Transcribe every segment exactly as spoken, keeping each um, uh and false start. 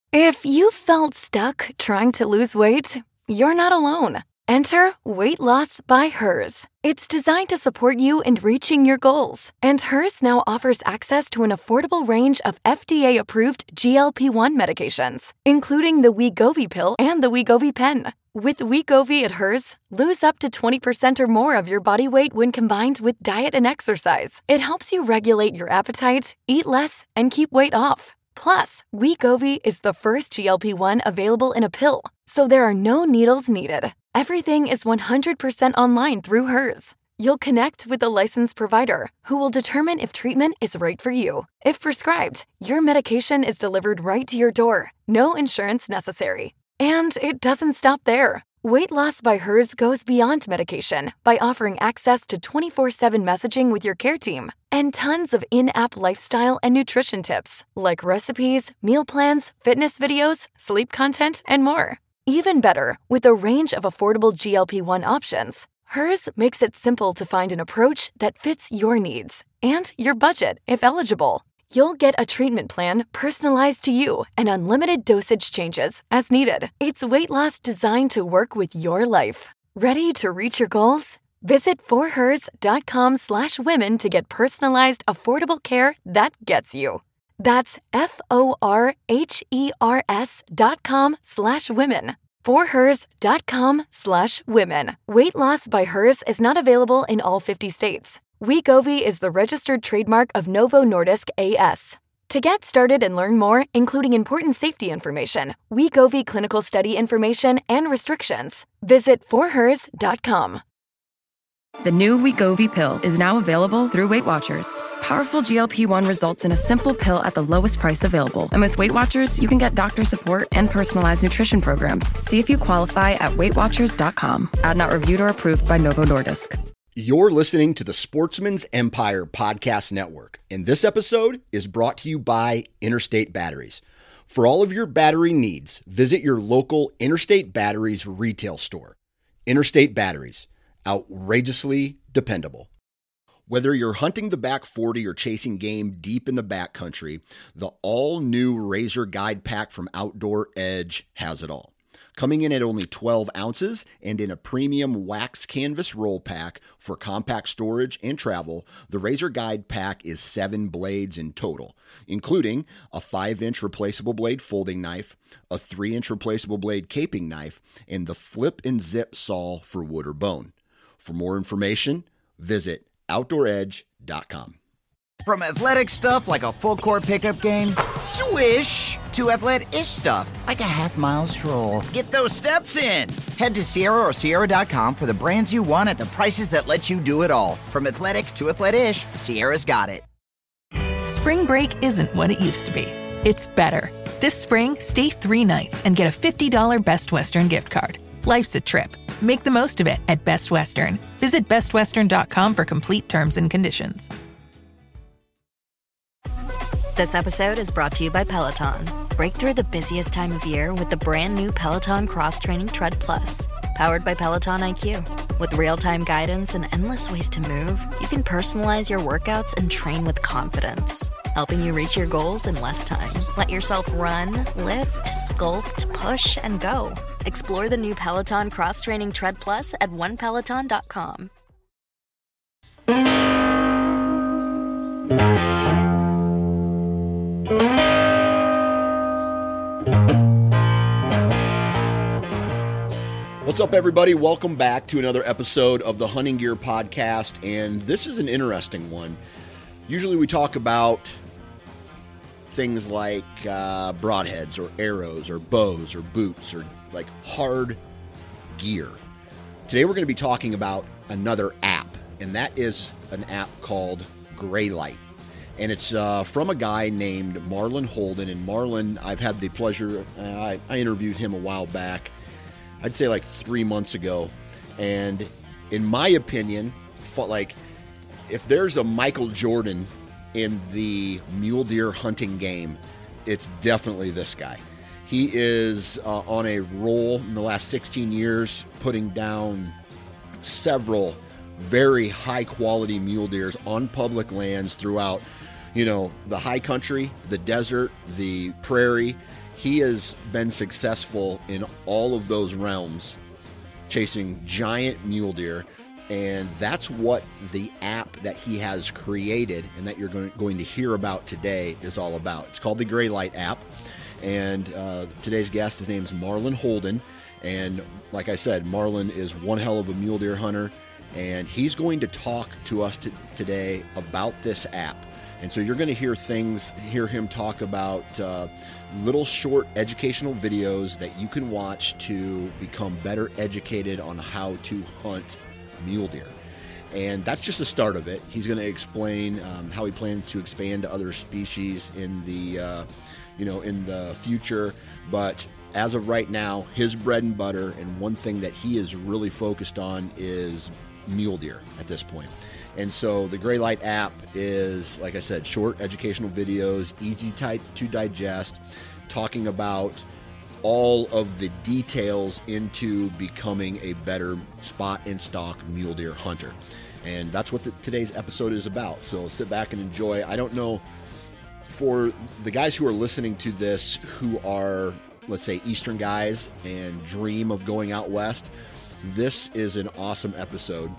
If you felt stuck trying to lose weight, you're not alone. Enter Weight Loss by Hers. It's designed to support you in reaching your goals. And Hers now offers access to an affordable range of F D A-approved G L P one medications, including the Wegovy pill and the Wegovy pen. With Wegovy at Hers, lose up to twenty percent or more of your body weight when combined with diet and exercise. It helps you regulate your appetite, eat less, and keep weight off. Plus, Wegovy is the first G L P one available in a pill, so there are no needles needed. Everything is one hundred percent online through Hers. You'll connect with a licensed provider who will determine if treatment is right for you. If prescribed, your medication is delivered right to your door. No insurance necessary. And it doesn't stop there. Weight Loss by Hers goes beyond medication by offering access to twenty-four seven messaging with your care team and tons of in-app lifestyle and nutrition tips like recipes, meal plans, fitness videos, sleep content, and more. Even better, with a range of affordable G L P one options, Hers makes it simple to find an approach that fits your needs and your budget if eligible. You'll get a treatment plan personalized to you and unlimited dosage changes as needed. It's weight loss designed to work with your life. Ready to reach your goals? Visit forhers.com slash women to get personalized, affordable care that gets you. That's F-O-R-H-E-R-S dot com slash women. forhers.com slash women. Weight Loss by Hers is not available in all fifty states. Wegovy is the registered trademark of Novo Nordisk A S. To get started and learn more, including important safety information, Wegovy clinical study information, and restrictions, visit forhers dot com. The new Wegovy pill is now available through Weight Watchers. Powerful G L P one results in a simple pill at the lowest price available. And with Weight Watchers, you can get doctor support and personalized nutrition programs. See if you qualify at weight watchers dot com. Ad not reviewed or approved by Novo Nordisk. You're listening to the Sportsman's Empire Podcast Network, and this episode is brought to you by Interstate Batteries. For all of your battery needs, visit your local Interstate Batteries retail store. Interstate Batteries, outrageously dependable. Whether you're hunting the back forty or chasing game deep in the backcountry, the all-new Razor Guide Pack from Outdoor Edge has it all. Coming in at only twelve ounces and in a premium wax canvas roll pack for compact storage and travel, the Razor Guide Pack is seven blades in total, including a five inch replaceable blade folding knife, a three inch replaceable blade caping knife, and the flip and zip saw for wood or bone. For more information, visit outdoor edge dot com. From athletic stuff like a full-court pickup game, swish, to athletic-ish stuff like a half-mile stroll. Get those steps in. Head to Sierra or Sierra dot com for the brands you want at the prices that let you do it all. From athletic to athletic-ish, Sierra's got it. Spring break isn't what it used to be. It's better. This spring, stay three nights and get a fifty dollars Best Western gift card. Life's a trip. Make the most of it at Best Western. Visit best western dot com for complete terms and conditions. This episode is brought to you by Peloton. Break through the busiest time of year with the brand new Peloton Cross Training Tread Plus. Powered by Peloton I Q. With real-time guidance and endless ways to move, you can personalize your workouts and train with confidence, helping you reach your goals in less time. Let yourself run, lift, sculpt, push, and go. Explore the new Peloton Cross Training Tread Plus at one peloton dot com. What's up, everybody? Welcome back to another episode of the Hunting Gear Podcast, and this is an interesting one. Usually we talk about things like uh, broadheads or arrows or bows or boots or like hard gear. Today we're going to be talking about another app, and that is an app called Graylight. And it's uh, from a guy named Marlon Holden. And Marlon, I've had the pleasure, uh, I, I interviewed him a while back, I'd say like three months ago. And in my opinion, like if there's a Michael Jordan in the mule deer hunting game, it's definitely this guy. He is uh, on a roll in the last sixteen years, putting down several very high quality mule deers on public lands throughout, you know, the high country, the desert, the prairie. He has been successful in all of those realms, chasing giant mule deer. And that's what the app that he has created and that you're going, going to hear about today is all about. It's called the Gray Light app. And uh, today's guest, his name's Marlon Holden. And like I said, Marlon is one hell of a mule deer hunter. And he's going to talk to us t- today about this app. And so you're going to hear things, hear him talk about uh, little short educational videos that you can watch to become better educated on how to hunt mule deer. And that's just the start of it. He's going to explain um, how he plans to expand to other species in the, uh, you know, in the future. But as of right now, his bread and butter and one thing that he is really focused on is mule deer at this point. And so the Gray Light app is, like I said, short educational videos, easy to digest, talking about all of the details into becoming a better spot and stalk mule deer hunter. And that's what the, today's episode is about. So sit back and enjoy. I don't know, for the guys who are listening to this who are, let's say, Eastern guys and dream of going out west, this is an awesome episode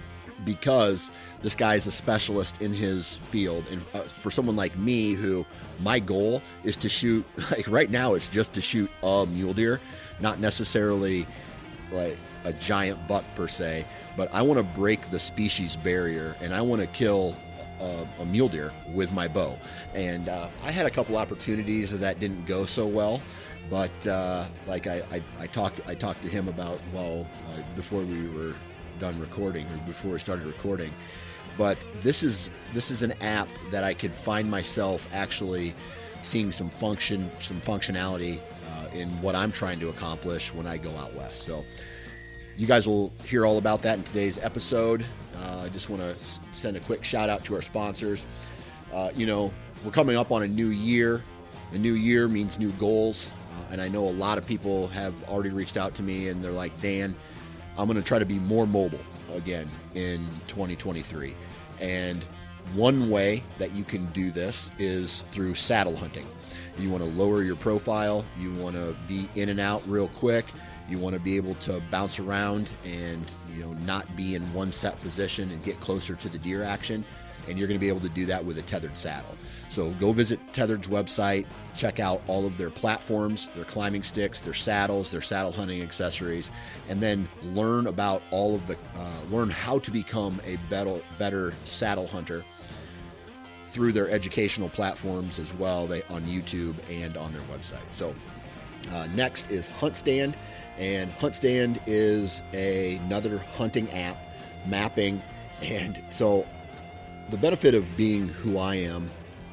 because this guy is a specialist in his field. And uh, for someone like me, who my goal is to shoot, like right now, it's just to shoot a mule deer, not necessarily like a giant buck per se, but I want to break the species barrier and I want to kill a, a mule deer with my bow. And uh, I had a couple opportunities that didn't go so well. But uh, like I, I, I talked, I talked to him about well uh, before we were done recording or before we started recording. But this is this is an app that I could find myself actually seeing some function, some functionality uh, in what I'm trying to accomplish when I go out west. So you guys will hear all about that in today's episode. Uh, I just want to send a quick shout out to our sponsors. Uh, you know, we're coming up on a new year. A new year means new goals. Uh, and I know a lot of people have already reached out to me and they're like, Dan, I'm going to try to be more mobile again in twenty twenty-three. And one way that you can do this is through saddle hunting. You want to lower your profile. You want to be in and out real quick. You want to be able to bounce around and, you know, not be in one set position and get closer to the deer action. And you're going to be able to do that with a tethered saddle. So go visit Tethered's website, check out all of their platforms, their climbing sticks, their saddles, their saddle hunting accessories, and then learn about all of the, uh, learn how to become a better, better saddle hunter through their educational platforms as well, they on YouTube and on their website. So uh, next is HuntStand, and HuntStand is a, another hunting app, mapping, and so the benefit of being who I am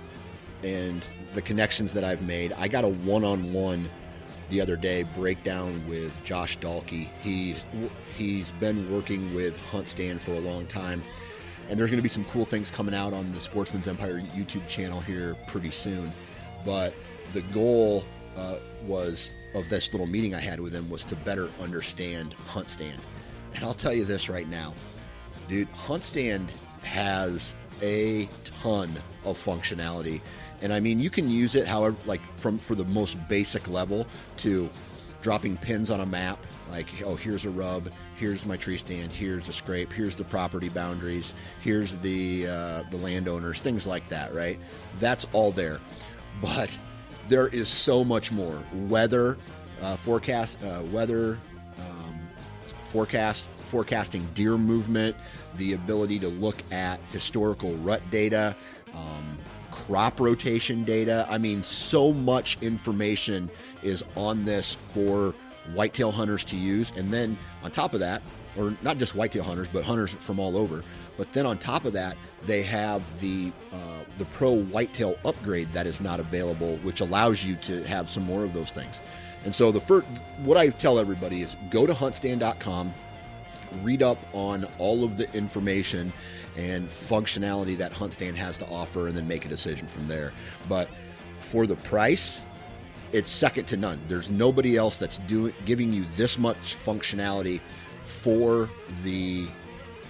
and the connections that I've made, I got a one-on-one the other day breakdown with Josh Dalkey. He's, he's been working with HuntStand for a long time, and there's going to be some cool things coming out on the Sportsman's Empire YouTube channel here pretty soon. But the goal uh, was of this little meeting I had with him was to better understand HuntStand. And I'll tell you this right now, dude, HuntStand has a ton of functionality, and I mean you can use it however, like from for the most basic level to dropping pins on a map, like, oh, here's a rub, here's my tree stand, here's a scrape, here's the property boundaries, here's the uh, the landowners, things like that, right? That's all there. But there is so much more. Weather uh, forecast, uh, weather um, forecast, forecasting deer movement, the ability to look at historical rut data, um, crop rotation data. I mean, so much information is on this for whitetail hunters to use. And then on top of that, or not just whitetail hunters, but hunters from all over. But then on top of that, they have the uh, the Pro Whitetail upgrade that is not available, which allows you to have some more of those things. And so the first, what I tell everybody is go to hunt stand dot com, read up on all of the information and functionality that HuntStand has to offer, and then make a decision from there. But for the price, it's second to none. There's nobody else that's doing giving you this much functionality for the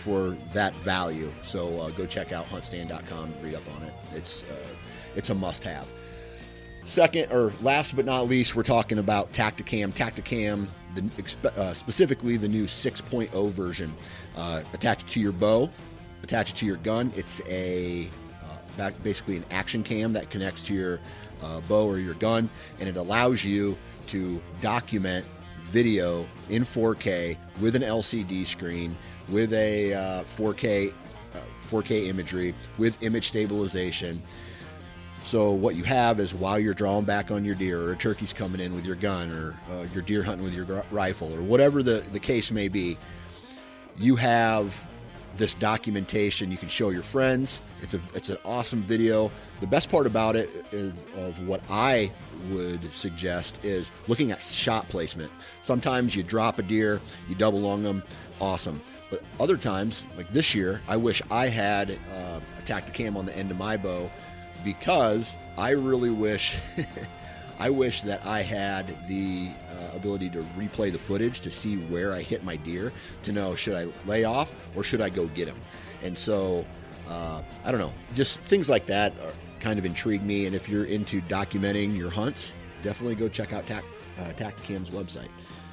for that value. So uh, go check out hunt stand dot com and read up on it. It's uh, it's a must-have. Second, or last but not least, we're talking about Tactacam. Tactacam, the, uh, specifically the new six point oh version. Uh, attach it to your bow, attach it to your gun. It's a uh, basically an action cam that connects to your uh, bow or your gun, and it allows you to document video in four K with an L C D screen, with a uh, four K uh, four K imagery, with image stabilization. So what you have is, while you're drawing back on your deer, or a turkey's coming in with your gun, or uh, you're deer hunting with your gr- rifle, or whatever the, the case may be, you have this documentation you can show your friends. It's a it's an awesome video. The best part about it is, of what I would suggest, is looking at shot placement. Sometimes you drop a deer, you double lung them, awesome. But other times, like this year, I wish I had uh, a Tactacam on the end of my bow, because I really wish I wish that I had the uh, ability to replay the footage to see where I hit my deer, to know, should I lay off or should I go get him? And so, uh, I don't know, just things like that are, kind of intrigue me. And if you're into documenting your hunts, definitely go check out Tac, uh, Tactacam's website.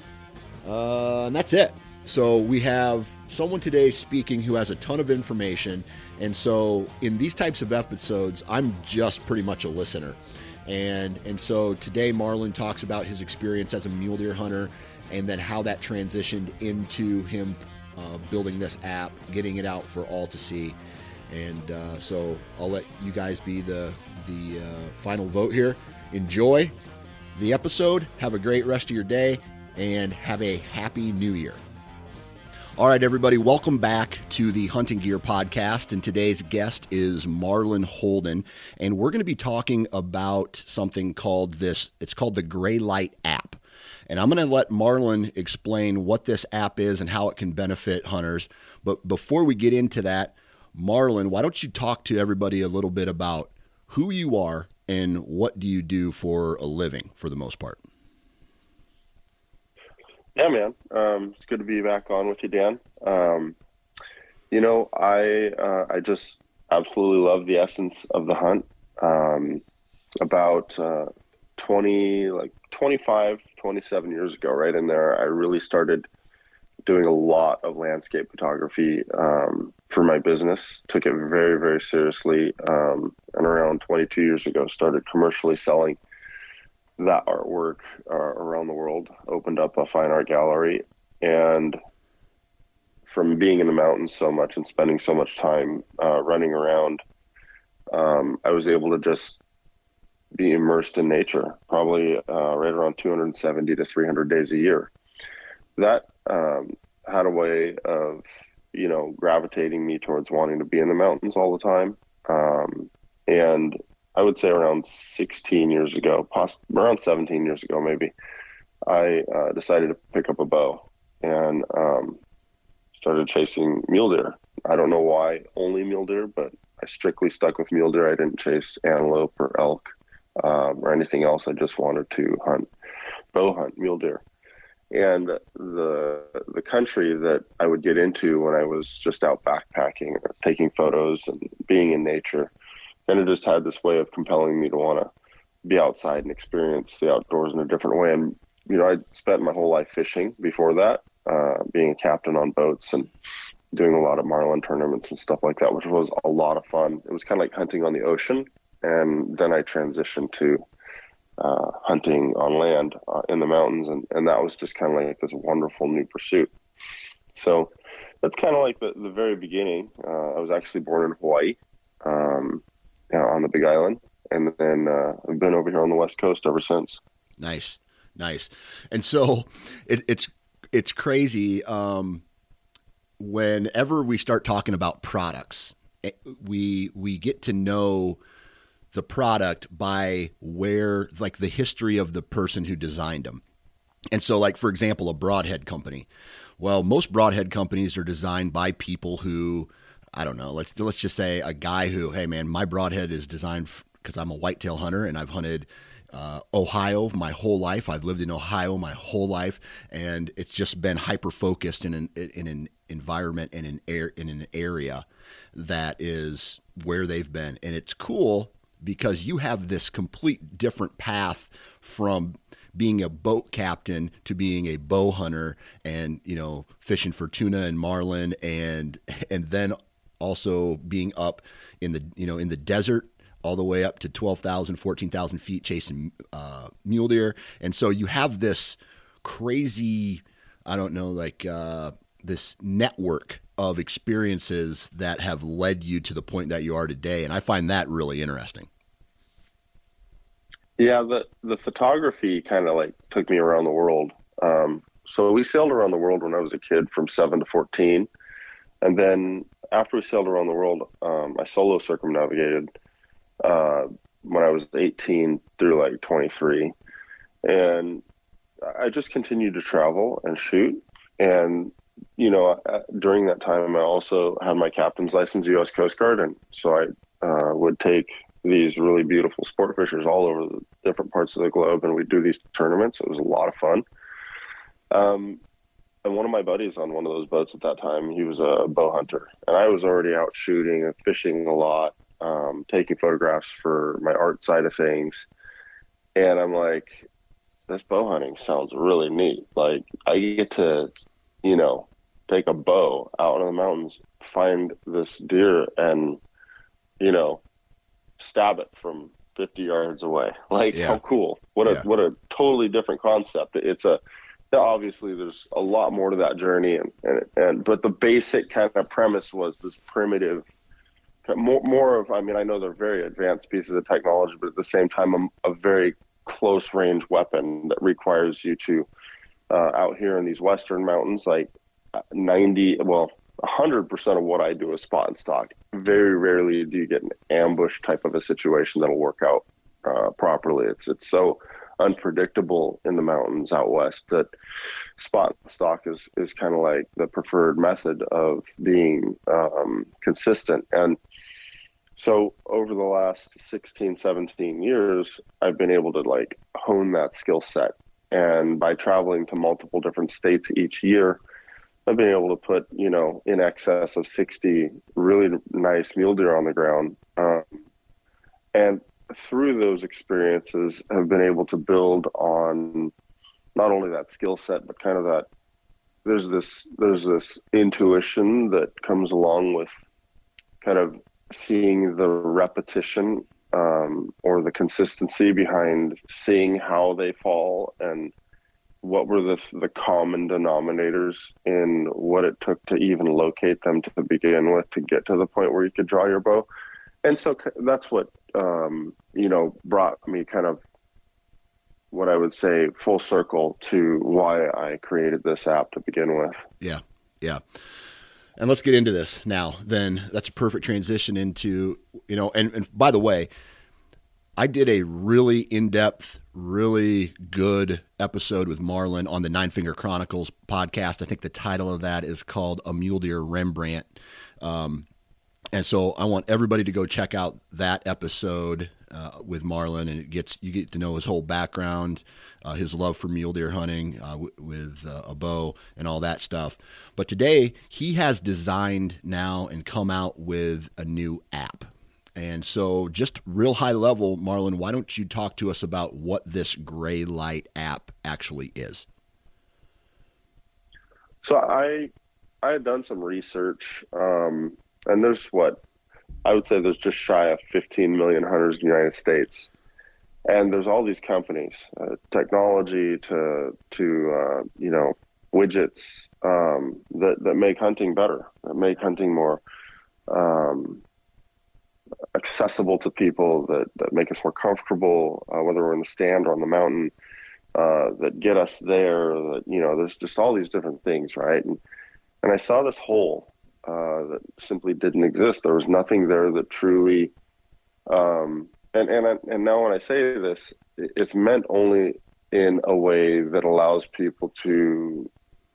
Uh, and that's it. So we have someone today speaking who has a ton of information. And so in these types of episodes, I'm just pretty much a listener. And and so today Marlon talks about his experience as a mule deer hunter, and then how that transitioned into him uh, building this app, getting it out for all to see. And uh, so I'll let you guys be the, the uh, final vote here. Enjoy the episode. Have a great rest of your day, and have a happy new year. All right, everybody, welcome back to the Hunting Gear Podcast, and today's guest is Marlon Holden, and we're going to be talking about something called this, it's called the Greylight app, and I'm going to let Marlon explain what this app is and how it can benefit hunters. But before we get into that, Marlon, why don't you talk to everybody a little bit about who you are and what do you do for a living, for the most part? Yeah, man. Um, it's good to be back on with you, Dan. Um, you know, I uh, I just absolutely love the essence of the hunt. Um, about uh, twenty, like twenty-five, twenty-seven years ago, right in there, I really started doing a lot of landscape photography um, for my business. Took it very, very seriously. Um, and around twenty-two years ago, started commercially selling that artwork uh, around the world. Opened up a fine art gallery, and from being in the mountains so much and spending so much time uh, running around, um, I was able to just be immersed in nature, probably uh, right around two hundred seventy to three hundred days a year. That um, had a way of, you know, gravitating me towards wanting to be in the mountains all the time. Um, and I would say around sixteen years ago, poss- around seventeen years ago, maybe, I uh, decided to pick up a bow and um, started chasing mule deer. I don't know why only mule deer, but I strictly stuck with mule deer. I didn't chase antelope or elk um, or anything else. I just wanted to hunt, bow hunt mule deer. And the the country that I would get into when I was just out backpacking or taking photos and being in nature, and it just had this way of compelling me to want to be outside and experience the outdoors in a different way. And, you know, I spent my whole life fishing before that, uh, being a captain on boats and doing a lot of marlin tournaments and stuff like that, which was a lot of fun. It was kind of like hunting on the ocean. And then I transitioned to uh, hunting on land uh, in the mountains. And, and that was just kind of like this wonderful new pursuit. So that's kind of like the, the very beginning. Uh, I was actually born in Hawaii. Um, on the Big Island, and then uh, I've been over here on the West Coast ever since. Nice, nice. And so it, it's it's crazy. Um, whenever we start talking about products, we we get to know the product by where, like, the history of the person who designed them. And so, like, for example, a broadhead company. Well, most broadhead companies are designed by people who, I don't know, let's let's just say a guy who, hey man, my broadhead is designed because I'm a whitetail hunter and I've hunted uh, Ohio my whole life. I've lived in Ohio my whole life, and it's just been hyper focused in an in an environment and an air in an area that is where they've been, and it's cool because you have this complete different path from being a boat captain to being a bow hunter, and you know, fishing for tuna and marlin, and and then also being up in the you know in the desert all the way up to twelve thousand, fourteen thousand feet chasing uh, mule deer. And so you have this crazy, I don't know, like uh, this network of experiences that have led you to the point that you are today. And I find that really interesting. Yeah, the, the photography kind of like took me around the world. Um, so we sailed around the world when I was a kid from seven to fourteen. And then after we sailed around the world, um, I solo circumnavigated uh, when I was eighteen through like twenty-three. And I just continued to travel and shoot. And, you know, during that time, I also had my captain's license, U S Coast Guard. And so I uh, would take these really beautiful sport fishers all over the different parts of the globe, and we'd do these tournaments. It was a lot of fun. Um, and one of my buddies on one of those boats at that time, he was a bow hunter, and I was already out shooting and fishing a lot, um, taking photographs for my art side of things. And I'm like, this bow hunting sounds really neat. Like, I get to, you know, take a bow out in the mountains, find this deer, and, you know, stab it from fifty yards away. Like, yeah. How cool. What a, yeah. what a totally different concept. It's a, obviously there's a lot more to that journey. And, and, and, but the basic kind of premise was this primitive, more, more of, I mean, I know they're very advanced pieces of technology, but at the same time, a, a very close range weapon that requires you to, uh, out here in these Western mountains, like ninety, well, one hundred percent of what I do is spot and stalk. Very rarely do you get an ambush type of a situation that'll work out uh, properly. It's it's so unpredictable in the mountains out west that spot and stalk is, is kind of like the preferred method of being um, consistent. And so over the last sixteen, seventeen years, I've been able to like hone that skill set. And by traveling to multiple different states each year, I've been able to put, you know, in excess of sixty really nice mule deer on the ground. Um, and through those experiences, I've been able to build on not only that skill set, but kind of that, there's this, there's this intuition that comes along with kind of seeing the repetition um, or the consistency behind seeing how they fall and what were the the common denominators in what it took to even locate them to begin with to get to the point where you could draw your bow. And so that's what, um, you know, brought me kind of what I would say full circle to why I created this app to begin with. Yeah. Yeah. And let's get into this now. Then that's a perfect transition into, you know, and, and by the way, I did a really in-depth, really good episode with Marlin on the Nine Finger Chronicles podcast. I think the title of that is called A Mule Deer Rembrandt. Um, and so I want everybody to go check out that episode uh, with Marlin, and it gets you get to know his whole background, uh, his love for mule deer hunting uh, w- with uh, a bow and all that stuff. But today he has designed now and come out with a new app. And so just real high level, Marlin, why don't you talk to us about what this Gray Light app actually is? So I I had done some research, um, and there's what, I would say there's just shy of fifteen million hunters in the United States. And there's all these companies, uh, technology to, to uh, you know, widgets um, that, that make hunting better, that make hunting more um accessible to people, that, that make us more comfortable, uh, whether we're in the stand or on the mountain, uh, that get us there, that, you know, there's just all these different things, right? And, and I saw this hole uh, that simply didn't exist. There was nothing there that truly, um, and, and, and now when I say this, it's meant only in a way that allows people to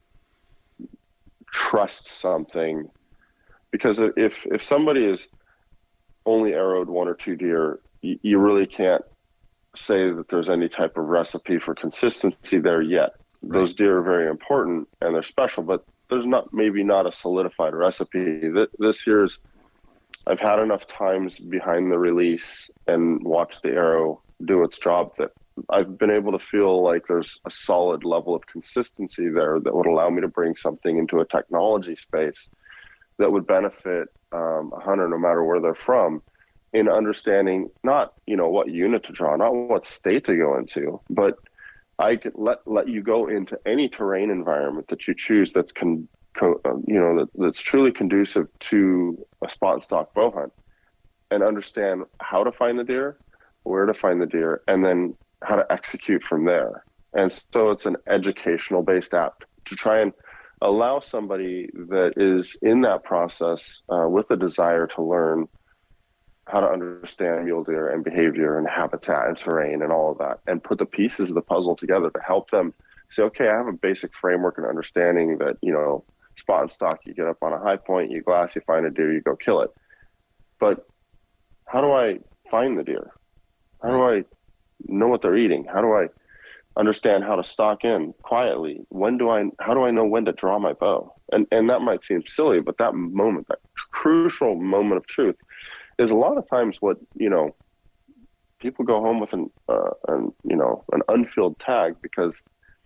trust something. Because if, if somebody is only arrowed one or two deer, you, you really can't say that there's any type of recipe for consistency there yet. Right. Those deer are very important and they're special, but there's not maybe not a solidified recipe. This year's, I've had enough times behind the release and watched the arrow do its job that I've been able to feel like there's a solid level of consistency there that would allow me to bring something into a technology space that would benefit um, a hunter no matter where they're from, in understanding not, you know, what unit to draw, not what state to go into, but I could let let you go into any terrain environment that you choose that's con, co, uh, you know that, that's truly conducive to a spot and stock bow hunt, and understand how to find the deer, where to find the deer, and then how to execute from there. And so it's an educational based app to try and allow somebody that is in that process uh, with a desire to learn how to understand mule deer and behavior and habitat and terrain and all of that, and put the pieces of the puzzle together to help them say, okay, I have a basic framework and understanding that, you know, spot and stock, you get up on a high point, you glass, you find a deer, you go kill it. But how do I find the deer? How do I know what they're eating? How do I understand how to stalk in quietly? When do I, how do I know when to draw my bow? And and that might seem silly, but that moment, that crucial moment of truth, is a lot of times what, you know, people go home with an, uh, an, you know, an unfilled tag because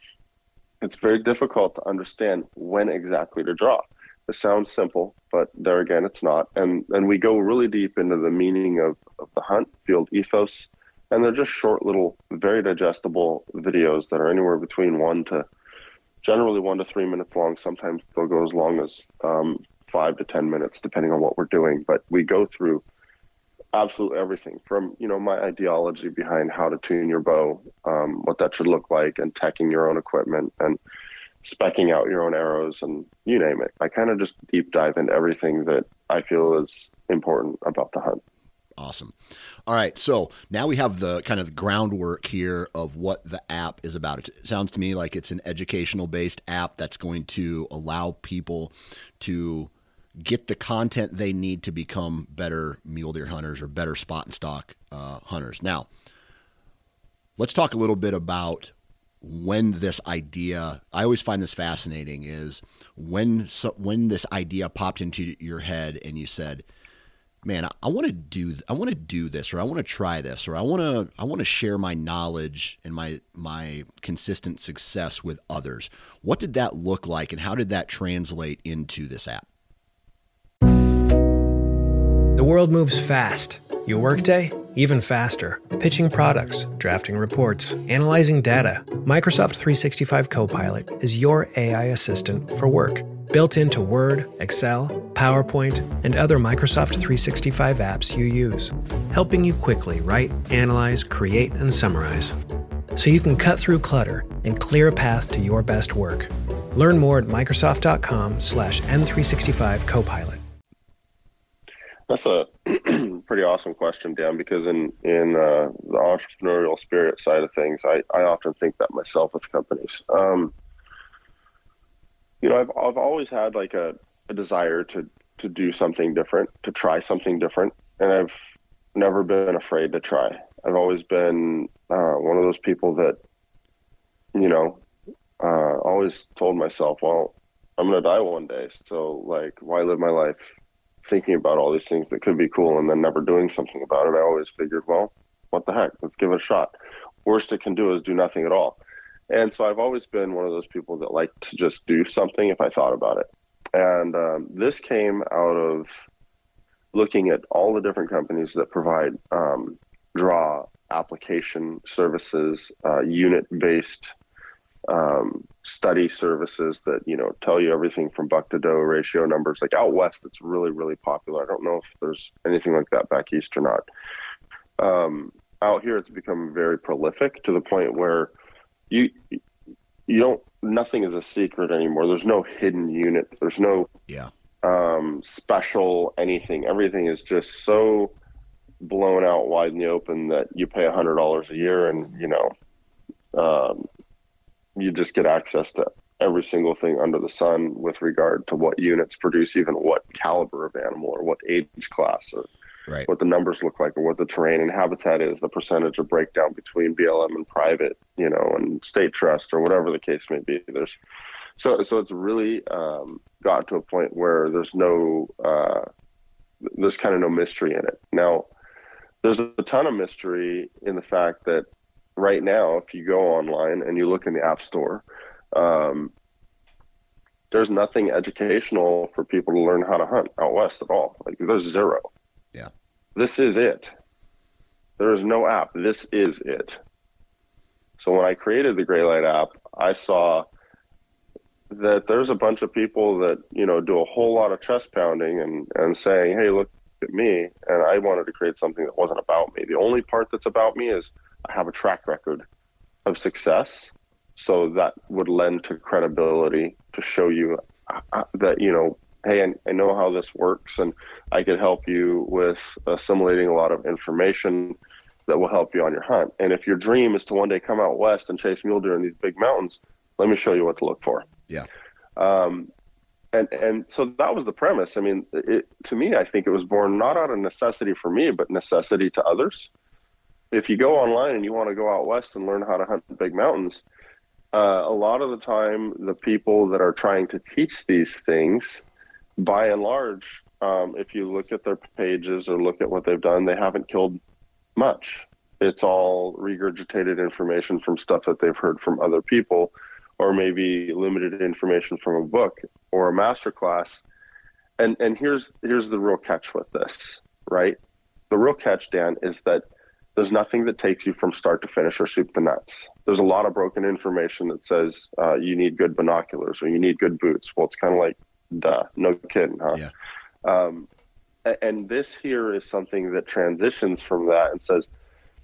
it's very difficult to understand when exactly to draw. It sounds simple, but there again, it's not. And and we go really deep into the meaning of, of the hunt, field ethos, and they're just short little, very digestible videos that are anywhere between one to, generally one to three minutes long. Sometimes they'll go as long as um, five to ten minutes, depending on what we're doing. But we go through absolutely everything from, you know, my ideology behind how to tune your bow, um, what that should look like, and teching your own equipment and specking out your own arrows, and you name it. I kind of just deep dive into everything that I feel is important about the hunt. Awesome. All right. So now we have the kind of the groundwork here of what the app is about. It sounds to me like it's an educational based app that's going to allow people to get the content they need to become better mule deer hunters or better spot and stock uh, hunters. Now, let's talk a little bit about when this idea, I always find this fascinating, is when so, when this idea popped into your head and you said, man, I, I want to do I want to do this, or I want to try this, or I want to I want to share my knowledge and my my consistent success with others. What did that look like, and how did that translate into this app? The world moves fast. Your workday, even faster. Pitching products, drafting reports, analyzing data. Microsoft three sixty-five Copilot is your A I assistant for work. Built into Word, Excel, PowerPoint, and other Microsoft three sixty-five apps you use. Helping you quickly write, analyze, create, and summarize. So you can cut through clutter and clear a path to your best work. Learn more at Microsoft.com slash M365 Copilot. That's a pretty awesome question, Dan, because in, in uh, the entrepreneurial spirit side of things, I, I often think that myself with companies. Um, you know, I've I've always had like a, a desire to, to do something different, to try something different, and I've never been afraid to try. I've always been uh, one of those people that, you know, uh, always told myself, well, I'm going to die one day, so like, why live my life thinking about all these things that could be cool and then never doing something about it? I always figured, well, what the heck, let's give it a shot. Worst it can do is do nothing at all. And so I've always been one of those people that like to just do something if I thought about it. And um, this came out of looking at all the different companies that provide um, draw application services, uh, unit-based um, study services that, you know, tell you everything from buck to doe ratio numbers. Like out west, it's really, really popular. I don't know if there's anything like that back east or not. Um, out here, it's become very prolific to the point where you you don't, nothing is a secret anymore. There's no hidden unit. There's no yeah um, special anything. Everything is just so blown out wide in the open that you pay a hundred dollars a year and, you know, um, you just get access to every single thing under the sun with regard to what units produce, even what caliber of animal or what age class or right. what the numbers look like, or what the terrain and habitat is, the percentage of breakdown between B L M and private, you know, and state trust, or whatever the case may be. There's so so it's really um, got to a point where there's no uh, there's kind of no mystery in it. Now, there's a ton of mystery in the fact that right now, if you go online and you look in the App Store, um, there's nothing educational for people to learn how to hunt out west at all. Like, there's zero. Yeah. This is it. There is no app. This is it. So when I created the Gray Light app, I saw that there's a bunch of people that, you know, do a whole lot of chest pounding and, and saying, hey, look at me. And I wanted to create something that wasn't about me. The only part that's about me is I have a track record of success. So that would lend to credibility to show you that, you know, hey, I, I know how this works, and I could help you with assimilating a lot of information that will help you on your hunt. And if your dream is to one day come out west and chase mule deer in these big mountains, let me show you what to look for. Yeah. Um, and, and so that was the premise. I mean, it, to me, I think it was born not out of necessity for me, but necessity to others. If you go online and you want to go out west and learn how to hunt big mountains, Uh, a lot of the time, the people that are trying to teach these things, by and large, um, if you look at their pages or look at what they've done, they haven't killed much. It's all regurgitated information from stuff that they've heard from other people, or maybe limited information from a book or a master class. And and here's here's the real catch with this, right? The real catch, Dan, is that there's nothing that takes you from start to finish or soup to nuts. There's a lot of broken information that says uh, you need good binoculars or you need good boots. Well, it's kind of like, duh, no kidding, huh? Yeah. Um, and this here is something that transitions from that and says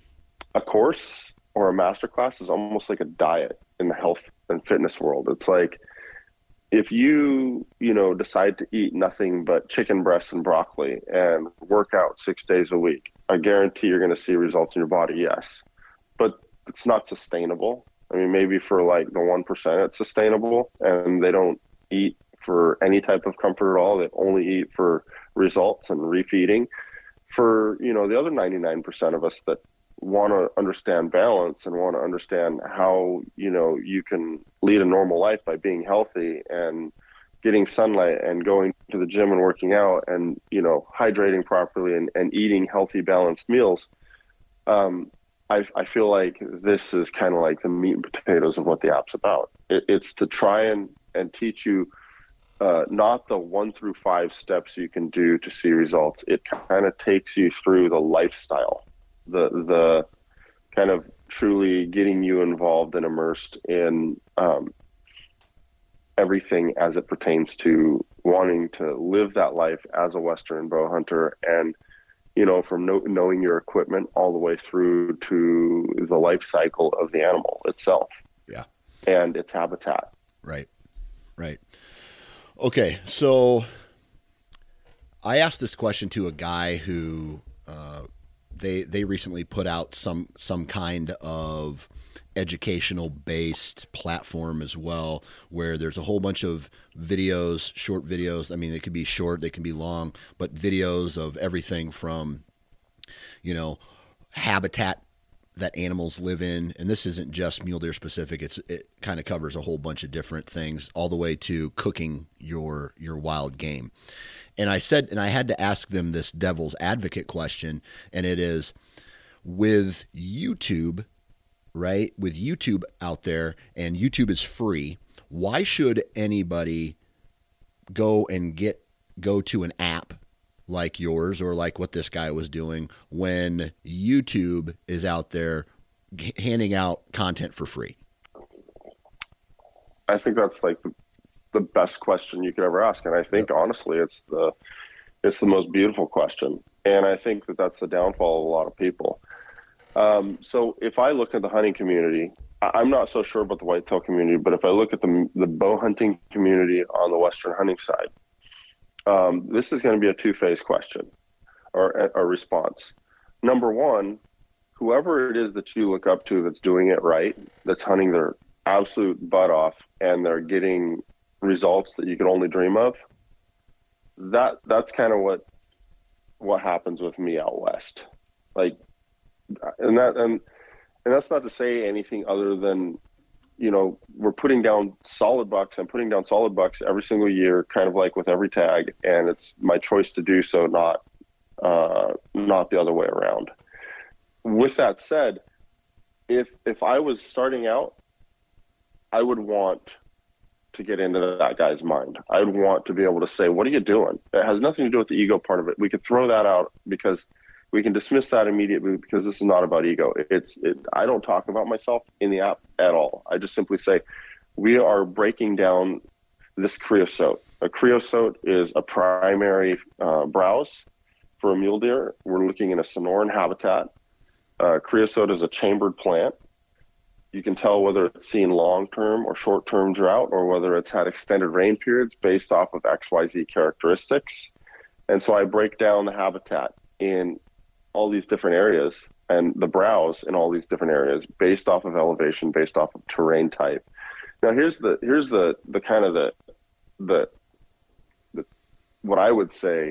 a course or a masterclass is almost like a diet in the health and fitness world. It's like, if you, you know, decide to eat nothing but chicken breasts and broccoli and work out six days a week, I guarantee you're going to see results in your body, yes. But it's not sustainable. I mean, maybe for like the one percent it's sustainable, and they don't eat for any type of comfort at all. They only eat for results and refeeding. For, you know, the other ninety-nine percent of us that want to understand balance and want to understand how, you know, you can lead a normal life by being healthy and getting sunlight and going to the gym and working out and, you know, hydrating properly and, and eating healthy, balanced meals. Um, I, I feel like this is kind of like the meat and potatoes of what the app's about. It, it's to try and, and teach you uh, not the one through five steps you can do to see results. It kind of takes you through the lifestyle, the the kind of truly getting you involved and immersed in um, everything as it pertains to wanting to live that life as a Western bow hunter, and, you know, from know, knowing your equipment all the way through to the life cycle of the animal itself. Yeah. And its habitat. Right. Right. Okay. So I asked this question to a guy who, uh, they, they recently put out some, some kind of educational based platform as well, where there's a whole bunch of videos, short videos. I mean, they could be short, they can be long, but videos of everything from, you know, habitat that animals live in. And this isn't just mule deer specific. It's, it kind of covers a whole bunch of different things, all the way to cooking your, your wild game. And I said, and I had to ask them this devil's advocate question, and it is, with YouTube, right? With YouTube out there, and YouTube is free, why should anybody go and get, go to an app like yours or like what this guy was doing when YouTube is out there handing out content for free? I think that's like the, the best question you could ever ask. And I think, yep. honestly, it's the, it's the most beautiful question. And I think that that's the downfall of a lot of people. Um, so if I look at the hunting community, I'm not so sure about the whitetail community, but if I look at the, the bow hunting community on the Western hunting side, um, this is going to be a two-phase question or a response. Number one, whoever it is that you look up to that's doing it right, that's hunting their absolute butt off and they're getting results that you can only dream of, that that's kind of what what happens with me out west. Like, and that, and, and that's not to say anything other than, you know, we're putting down solid bucks. I'm putting down solid bucks every single year, kind of like with every tag. And it's my choice to do so, not, uh, not the other way around. With that said, if, if I was starting out, I would want to get into that guy's mind. I'd want to be able to say, what are you doing? It has nothing to do with the ego part of it. We could throw that out because we can dismiss that immediately because this is not about ego. It's, it, I don't talk about myself in the app at all. I just simply say, we are breaking down this creosote. A creosote is a primary uh, browse for a mule deer. We're looking in a Sonoran habitat. Uh, creosote is a chambered plant. You can tell whether it's seen long-term or short-term drought, or whether it's had extended rain periods based off of X Y Z characteristics. And so I break down the habitat in all these different areas and the browse in all these different areas based off of elevation, based off of terrain type. Now here's the here's the the kind of the the, the what I would say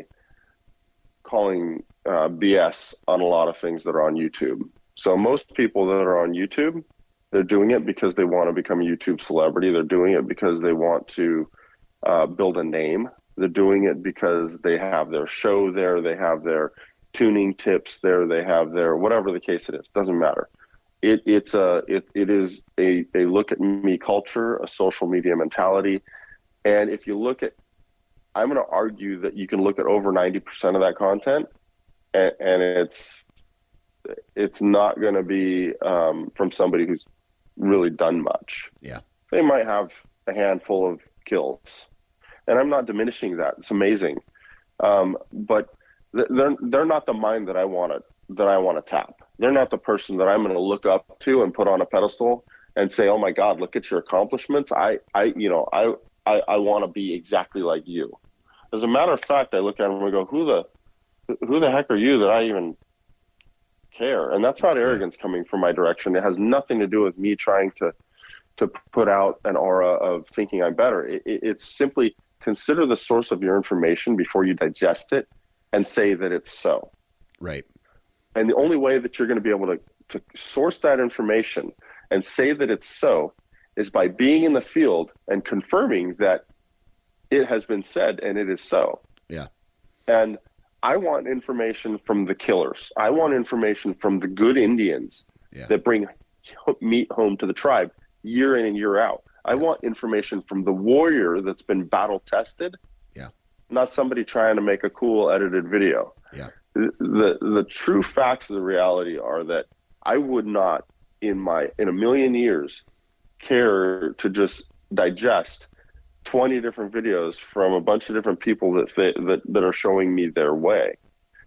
calling uh, B S on a lot of things that are on YouTube. So most people that are on YouTube, they're doing it because they want to become a YouTube celebrity. They're doing it because they want to uh, build a name. They're doing it because they have their show there. They have their tuning tips there. They have their, whatever the case it is, doesn't matter. It, it's a, it, it is a, a look at me culture, a social media mentality. And if you look at, I'm going to argue that you can look at over ninety percent of that content and, and it's, it's not going to be um, from somebody who's really done much. Yeah. They might have a handful of kills, and I'm not diminishing that. It's amazing. Um, but they're, they're not the mind that I want to, that I want to tap. They're not the person that I'm going to look up to and put on a pedestal and say, oh my God, look at your accomplishments. I, I, you know, I, I, I want to be exactly like you. As a matter of fact, I look at them and I go, who the, who the heck are you that I even care? And that's not arrogance coming from my direction. It has nothing to do with me trying to, to put out an aura of thinking I'm better. It, it, it's simply consider the source of your information before you digest it and say that it's so. Right. And the only way that you're going to be able to, to source that information and say that it's so is by being in the field and confirming that it has been said and it is so. Yeah. And I want information from the killers. I want information from the good Indians yeah. that bring meat home to the tribe year in and year out. I yeah. want information from the warrior that's been battle tested. Yeah. Not somebody trying to make a cool edited video. Yeah. The, the the true facts of the reality are that I would not in my in a million years care to just digest twenty different videos from a bunch of different people that th- that that are showing me their way.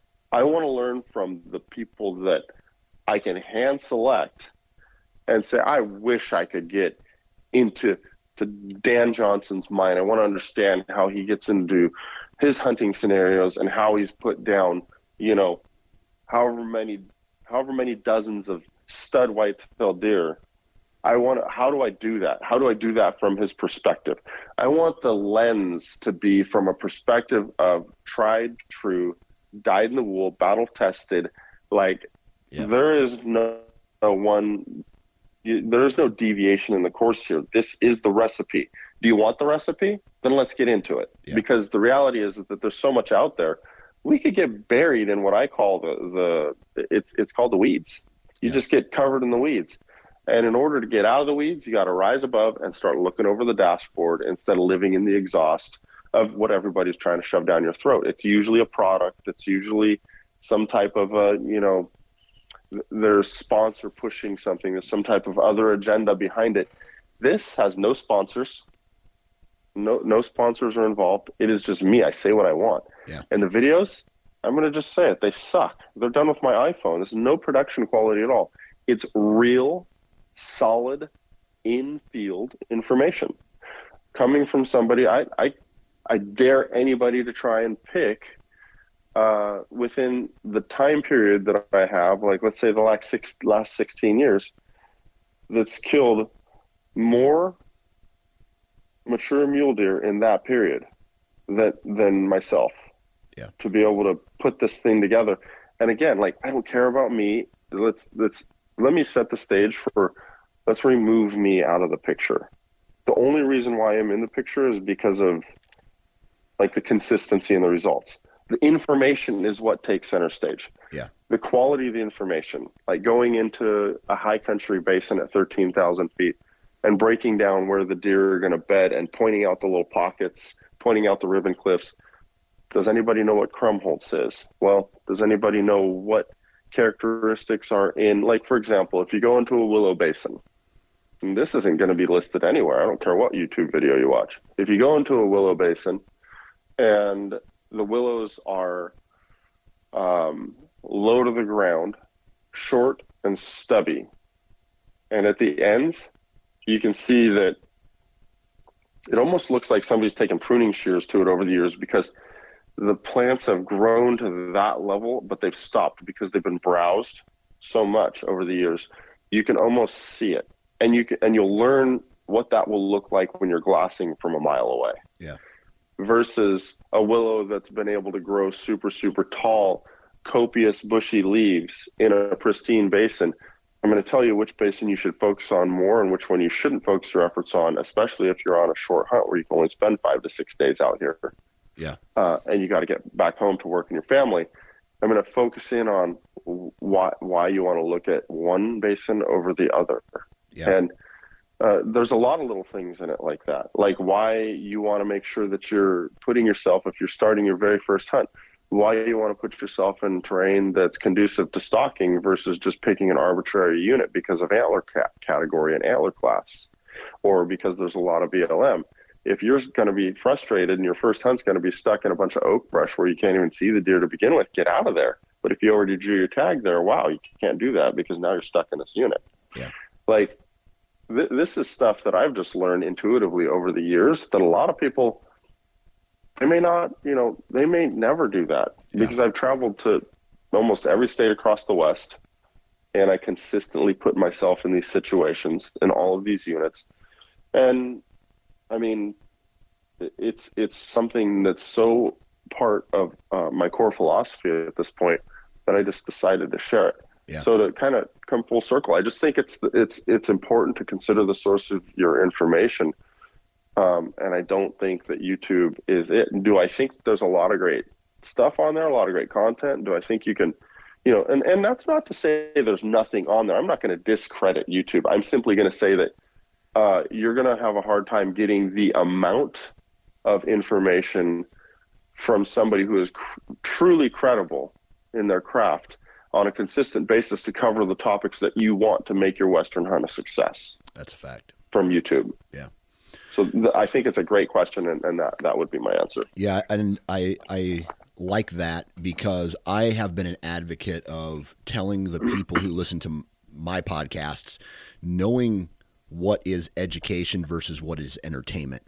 I want to learn from the people that I can hand select and say, I wish I could get into to Dan Johnson's mind. I want to understand how he gets into his hunting scenarios and how he's put down, you know, however many however many dozens of stud white-tailed deer. I want to, how do I do that? How do I do that from his perspective? I want the lens to be from a perspective of tried, true, dyed in the wool, battle tested. Like yeah. there is no, no one, you, there is no deviation in the course here. This is the recipe. Do you want the recipe? Then let's get into it. Yeah. Because the reality is that there's so much out there. We could get buried in what I call the, the it's, it's called the weeds. You yeah. just get covered in the weeds. And in order to get out of the weeds, you got to rise above and start looking over the dashboard instead of living in the exhaust of what everybody's trying to shove down your throat. It's usually a product. It's usually some type of a, you know, there's sponsor pushing something. There's some type of other agenda behind it. This has no sponsors. No, no sponsors are involved. It is just me. I say what I want. Yeah. And the videos, I'm going to just say it. They suck. They're done with my iPhone. There's no production quality at all. It's real, solid, in-field information coming from somebody. I, I, I dare anybody to try and pick uh, within the time period that I have, like let's say the last six, last sixteen years, that's killed more mature mule deer in that period than than myself. yeah. to be able to put this thing together. And again, like, I don't care about me. Let's, let's, let me set the stage for, let's remove me out of the picture. The only reason why I'm in the picture is because of like the consistency in the results. The information is what takes center stage. Yeah. The quality of the information, like going into a high country basin at thirteen thousand feet and breaking down where the deer are going to bed and pointing out the little pockets, pointing out the ribbon cliffs. Does anybody know what Krumholtz is? Well, does anybody know what characteristics are in, like, for example, if you go into a willow basin, and this isn't going to be listed anywhere. I don't care what YouTube video you watch. If you go into a willow basin and the willows are um, low to the ground, short and stubby, and at the ends, you can see that it almost looks like somebody's taken pruning shears to it over the years, because the plants have grown to that level, but they've stopped because they've been browsed so much over the years. You can almost see it, and you can, and you'll learn what that will look like when you're glassing from a mile away. Yeah. Versus a willow that's been able to grow super, super tall, copious, bushy leaves in a pristine basin. I'm going to tell you which basin you should focus on more and which one you shouldn't focus your efforts on, especially if you're on a short hunt where you can only spend five to six days out here. Yeah. Uh, and you got to get back home to work and your family. I'm going to focus in on why why you want to look at one basin over the other. Yeah. And uh, there's a lot of little things in it like that, like why you want to make sure that you're putting yourself, if you're starting your very first hunt, why you want to put yourself in terrain that's conducive to stalking versus just picking an arbitrary unit because of antler ca- category and antler class, or because there's a lot of B L M. If you're going to be frustrated and your first hunt's going to be stuck in a bunch of oak brush where you can't even see the deer to begin with, get out of there. But if you already drew your tag there, wow, you can't do that because now you're stuck in this unit. Yeah. Like, th- this is stuff that I've just learned intuitively over the years that a lot of people, they may not, you know, they may never do that. Yeah. Because I've traveled to almost every state across the West, and I consistently put myself in these situations in all of these units. And I mean, it's it's something that's so part of uh, my core philosophy at this point that I just decided to share it. Yeah. So to kind of come full circle, I just think it's it's it's important to consider the source of your information. Um, and I don't think that YouTube is it. Do I think there's a lot of great stuff on there, a lot of great content? Do I think you can, you know, and, and that's not to say there's nothing on there. I'm not going to discredit YouTube. I'm simply going to say that uh, you're going to have a hard time getting the amount of information from somebody who is cr- truly credible in their craft on a consistent basis to cover the topics that you want to make your Western hunt a success. That's a fact. From YouTube. Yeah. So th- I think it's a great question, and, and that, that would be my answer. Yeah, and I I like that because I have been an advocate of telling the people who listen to my podcasts, knowing what is education versus what is entertainment.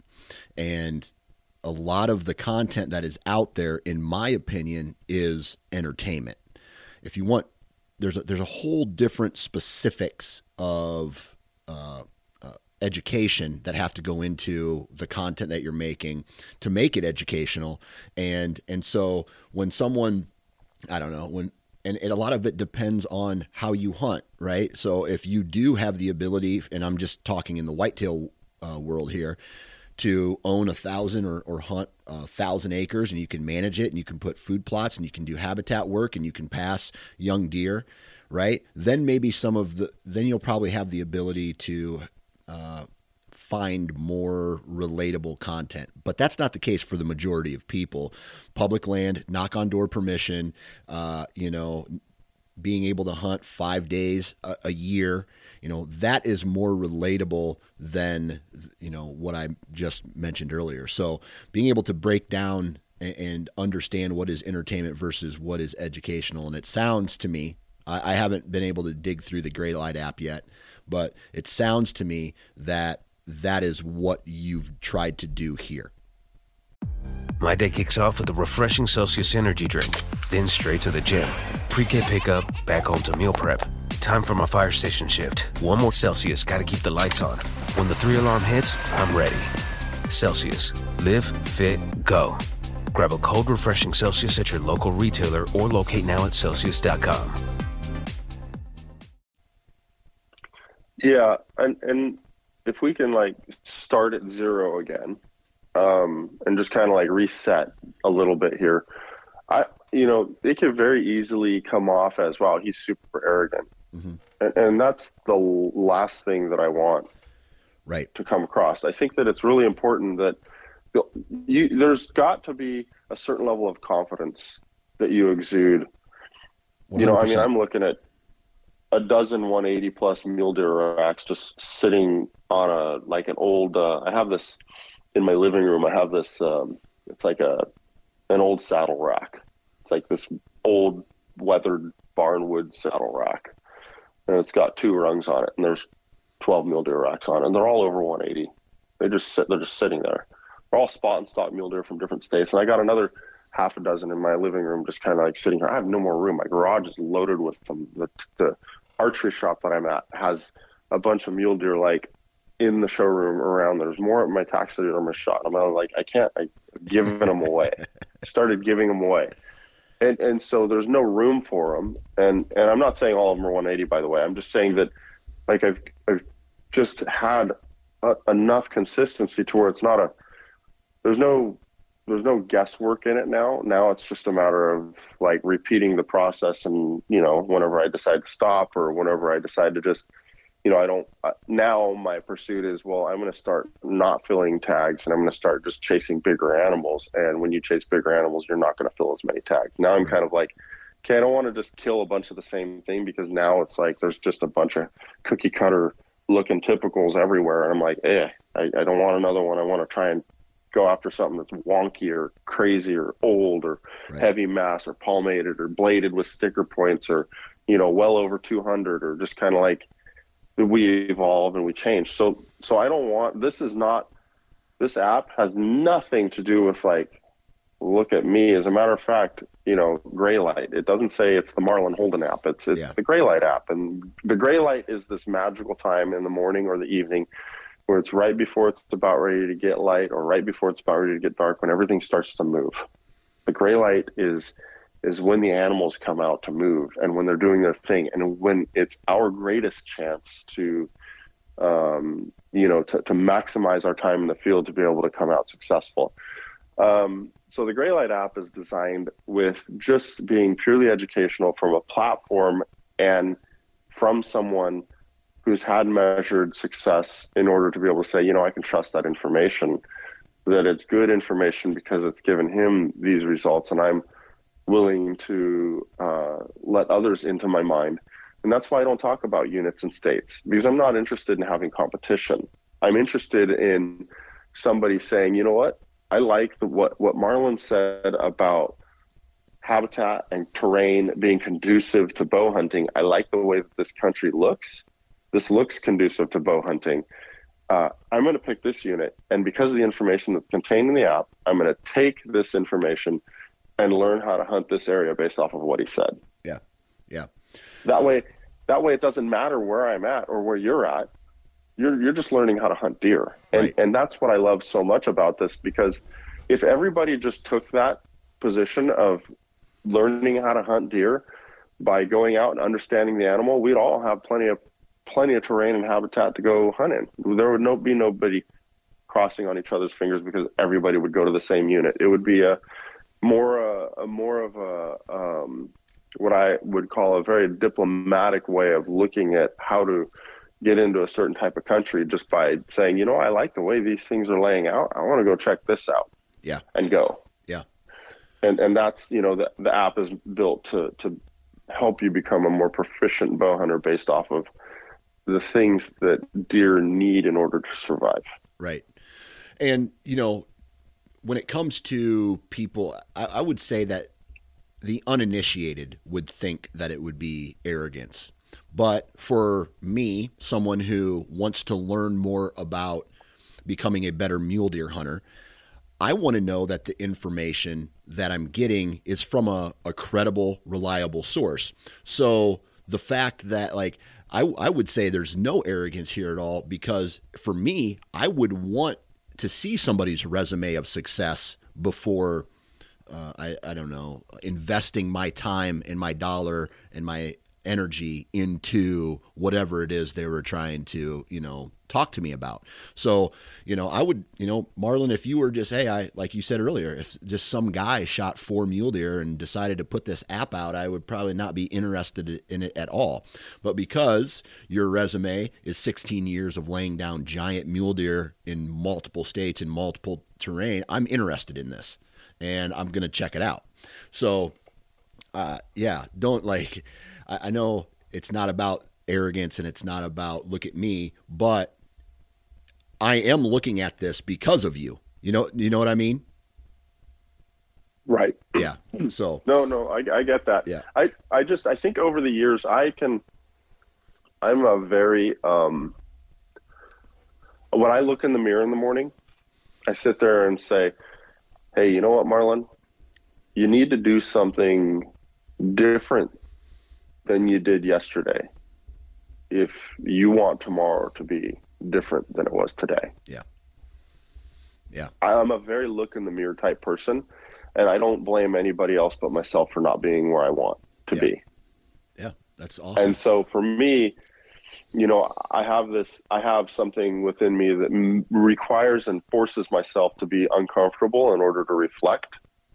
And a lot of the content that is out there, in my opinion, is entertainment. If you want, there's a, there's a whole different specifics of uh, uh, education that have to go into the content that you're making to make it educational. And and so when someone, I don't know, when and, and a lot of it depends on how you hunt, right? So if you do have the ability, and I'm just talking in the whitetail uh, world here, to own a thousand or, or hunt a thousand acres, and you can manage it, and you can put food plots, and you can do habitat work, and you can pass young deer, right? Then maybe some of the, then you'll probably have the ability to uh, find more relatable content. But that's not the case for the majority of people. Public land, knock on door permission, uh, you know, being able to hunt five days a, a year, you know, that is more relatable than, you know, what I just mentioned earlier. So being able to break down and, and understand what is entertainment versus what is educational. And it sounds to me, I, I haven't been able to dig through the Grey Light app yet, but it sounds to me that that is what you've tried to do here. My day kicks off with a refreshing Celsius energy drink, then straight to the gym. Pre-K pickup, back home to meal prep. Time for my fire station shift. One more Celsius, gotta keep the lights on. When the three alarm hits, I'm ready. Celsius, live, fit, go. Grab a cold, refreshing Celsius at your local retailer or locate now at Celsius dot com. Yeah, and, and if we can, like, start at zero again, um, and just kind of, like, reset a little bit here, I, you know, it could very easily come off as, wow, he's super arrogant. Mm-hmm. And, and that's the last thing that I want right. to come across. I think that it's really important that you, there's got to be a certain level of confidence that you exude. one hundred percent. You know, I mean, I'm looking at a dozen one eighty plus mule deer racks just sitting on a, like an old, uh, I have this in my living room. I have this, um, it's like a, an old saddle rack. It's like this old weathered barnwood saddle rack. And it's got two rungs on it, and there's twelve mule deer racks on it, and they're all over one eighty. They just sit, they're just sitting there. They're all spot and stock mule deer from different states. And I got another half a dozen in my living room, just kind of like sitting here. I have no more room. My garage is loaded with them. The, the archery shop that I'm at has a bunch of mule deer, like, in the showroom around. There's more of my taxidermist shot. I'm like, I can't, I'm giving them away. Started giving them away. And and so there's no room for them. And and I'm not saying all of them are one eighty, by the way. I'm just saying that, like, I've I've just had a, enough consistency to where it's not a, there's no, there's no guesswork in it now. Now it's just a matter of, like, repeating the process. And, you know, whenever I decide to stop or whenever I decide to just, you know, I don't, uh, now my pursuit is, well, I'm going to start not filling tags and I'm going to start just chasing bigger animals. And when you chase bigger animals, you're not going to fill as many tags. Now I'm kind of like, okay, I don't want to just kill a bunch of the same thing, because now it's like there's just a bunch of cookie cutter looking typicals everywhere. And I'm like, eh, I, I don't want another one. I want to try and go after something that's wonky or crazy or old or right. heavy mass or palmated or bladed with sticker points or, you know, well over two hundred, or just kind of like, we evolve and we change. So, so I don't want, this is not, this app has nothing to do with, like, look at me. As a matter of fact, you know, Gray Light, it doesn't say it's the Marlon Holden app. It's, it's yeah. the Gray Light app. And the Gray Light is this magical time in the morning or the evening where it's right before it's about ready to get light or right before it's about ready to get dark, when everything starts to move. The Gray Light is is when the animals come out to move and when they're doing their thing, and when it's our greatest chance to, um, you know, to, to maximize our time in the field to be able to come out successful. Um, so the Gray Light app is designed with just being purely educational from a platform and from someone who's had measured success, in order to be able to say, you know, I can trust that information, that it's good information because it's given him these results, and I'm willing to uh, let others into my mind. And that's why I don't talk about units and states, because I'm not interested in having competition. I'm interested in somebody saying, you know what, I like the, what, what Marlon said about habitat and terrain being conducive to bow hunting. I like the way that this country looks. This looks conducive to bow hunting. Uh, I'm going to pick this unit. And because of the information that's contained in the app, I'm going to take this information and learn how to hunt this area based off of what he said. Yeah. Yeah. That way, that way it doesn't matter where I'm at or where you're at. You're, you're just learning how to hunt deer. And, right. and that's what I love so much about this, because if everybody just took that position of learning how to hunt deer by going out and understanding the animal, we'd all have plenty of, plenty of terrain and habitat to go hunt in. There would no, be nobody crossing on each other's fingers because everybody would go to the same unit. It would be a, more a, a more of a um, what I would call a very diplomatic way of looking at how to get into a certain type of country, just by saying, you know, I like the way these things are laying out. I want to go check this out. Yeah. And go. Yeah. And and that's, you know, the the app is built to to help you become a more proficient bow hunter based off of the things that deer need in order to survive. Right. And, you know, when it comes to people, I, I would say that the uninitiated would think that it would be arrogance. But for me, someone who wants to learn more about becoming a better mule deer hunter, I want to know that the information that I'm getting is from a, a credible, reliable source. So the fact that, like, I, I would say there's no arrogance here at all, because for me, I would want to see somebody's resume of success before uh, I, I don't know, investing my time and my dollar and my energy into whatever it is they were trying to, you know, talk to me about. So, you know, I would, you know, Marlon, if you were just, hey, I, like you said earlier, if just some guy shot four mule deer and decided to put this app out, I would probably not be interested in it at all. But because your resume is sixteen years of laying down giant mule deer in multiple states, in multiple terrain, I'm interested in this and I'm going to check it out. So, uh, yeah, don't like, I, I know it's not about arrogance and it's not about look at me, but I am looking at this because of you. You know, you know what I mean? Right. Yeah. So no, no, I, I get that. Yeah. I, I just, I think over the years I can, I'm a very, um, when I look in the mirror in the morning, I sit there and say, hey, you know what, Marlon, you need to do something different than you did yesterday if you want tomorrow to be different than it was today. Yeah. Yeah. I'm a very look in the mirror type person, and I don't blame anybody else but myself for not being where I want to yeah. be. Yeah. That's awesome. And so for me, you know, I have this, I have something within me that m- requires and forces myself to be uncomfortable in order to reflect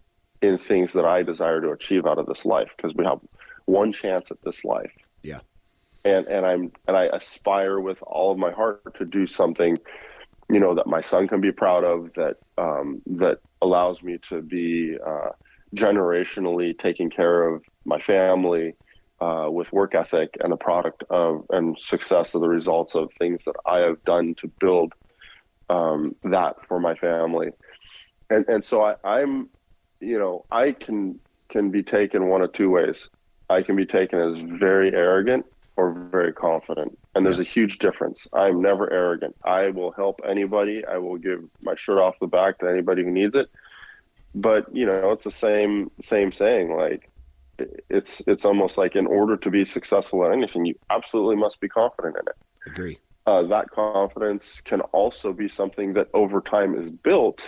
in things that I desire to achieve out of this life, because we have one chance at this life. Yeah. And, and I'm, and I aspire with all of my heart to do something, you know, that my son can be proud of, that, um, that allows me to be, uh, generationally taking care of my family, uh, with work ethic and a product of, and success of the results of things that I have done to build, um, that for my family. And, and so I, I'm, you know, I can, can be taken one of two ways. I can be taken as very arrogant or very confident. And there's a huge difference. I'm never arrogant. I will help anybody. I will give my shirt off the back to anybody who needs it. But, you know, it's the same, same saying, like, it's, it's almost like in order to be successful at anything, you absolutely must be confident in it. Agree. Uh, that confidence can also be something that over time is built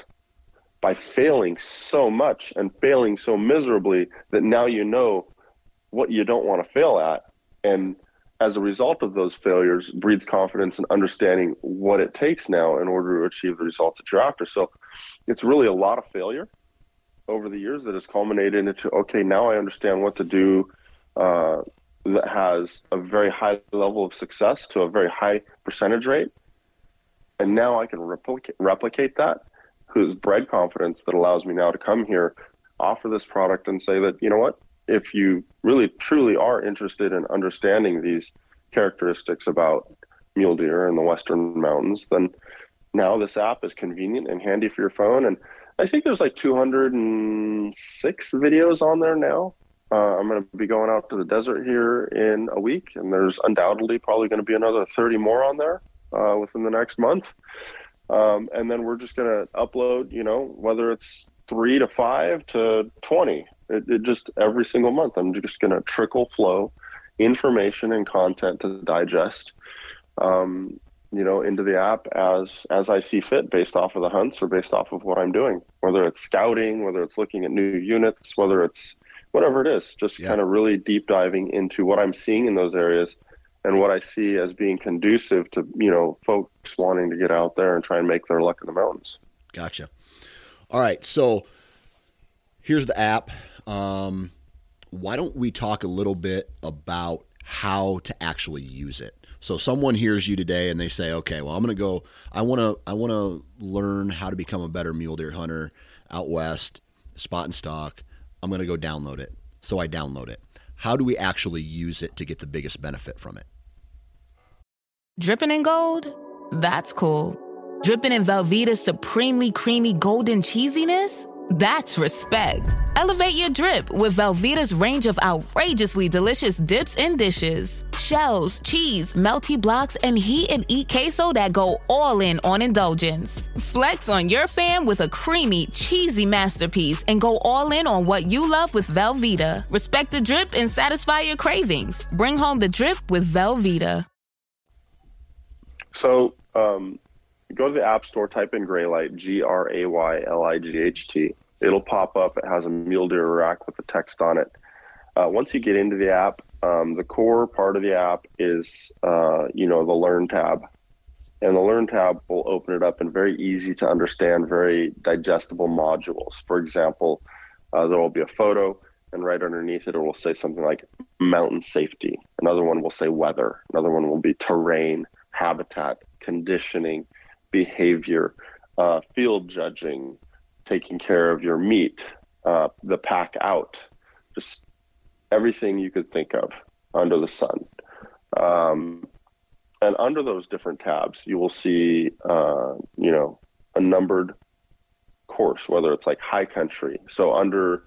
by failing so much and failing so miserably that now you know what you don't want to fail at. And as a result of those failures breeds confidence and understanding what it takes now in order to achieve the results that you're after. So it's really a lot of failure over the years that has culminated into, okay, now I understand what to do uh, that has a very high level of success to a very high percentage rate. And now I can replicate, replicate that, who's bred confidence that allows me now to come here, offer this product and say that, you know what, if you really truly are interested in understanding these characteristics about mule deer in the Western mountains, then now this app is convenient and handy for your phone. And I think there's like two hundred six videos on there now. Uh, I'm going to be going out to the desert here in a week, and there's undoubtedly probably going to be another thirty more on there uh, within the next month. Um, and then we're just going to upload, you know, whether it's three to five to twenty. It, it just every single month, I'm just going to trickle flow information and content to digest, um, you know, into the app as, as I see fit based off of the hunts or based off of what I'm doing, whether it's scouting, whether it's looking at new units, whether it's whatever it is, just yeah. kind of really deep diving into what I'm seeing in those areas and what I see as being conducive to, you know, folks wanting to get out there and try and make their luck in the mountains. Gotcha. All right. So here's the app. Um, why don't we talk a little bit about how to actually use it? So someone hears you today and they say, okay, well, I'm going to go, I want to, I want to learn how to become a better mule deer hunter out West, spot and stock. I'm going to go download it. So I download it. How do we actually use it to get the biggest benefit from it? Dripping in gold? That's cool. Dripping in Velveeta's supremely creamy golden cheesiness? That's respect. Elevate your drip with Velveeta's range of outrageously delicious dips and dishes. Shells, cheese, melty blocks, and heat and eat queso that go all in on indulgence. Flex on your fam with a creamy, cheesy masterpiece and go all in on what you love with Velveeta. Respect the drip and satisfy your cravings. Bring home the drip with Velveeta. So, um, go to the App Store, type in Graylight, G R A Y L I G H T. It'll pop up. It has a mule deer rack with the text on it. Uh, once you get into the app, um, the core part of the app is, uh, you know, the Learn tab. And the Learn tab will open it up in very easy to understand, very digestible modules. For example, uh, there will be a photo, and right underneath it, it will say something like mountain safety. Another one will say weather. Another one will be terrain, habitat, conditioning, behavior, uh, field judging, taking care of your meat, uh, the pack out, just everything you could think of under the sun. Um, and under those different tabs, you will see, uh, you know, a numbered course, whether it's like high country. So under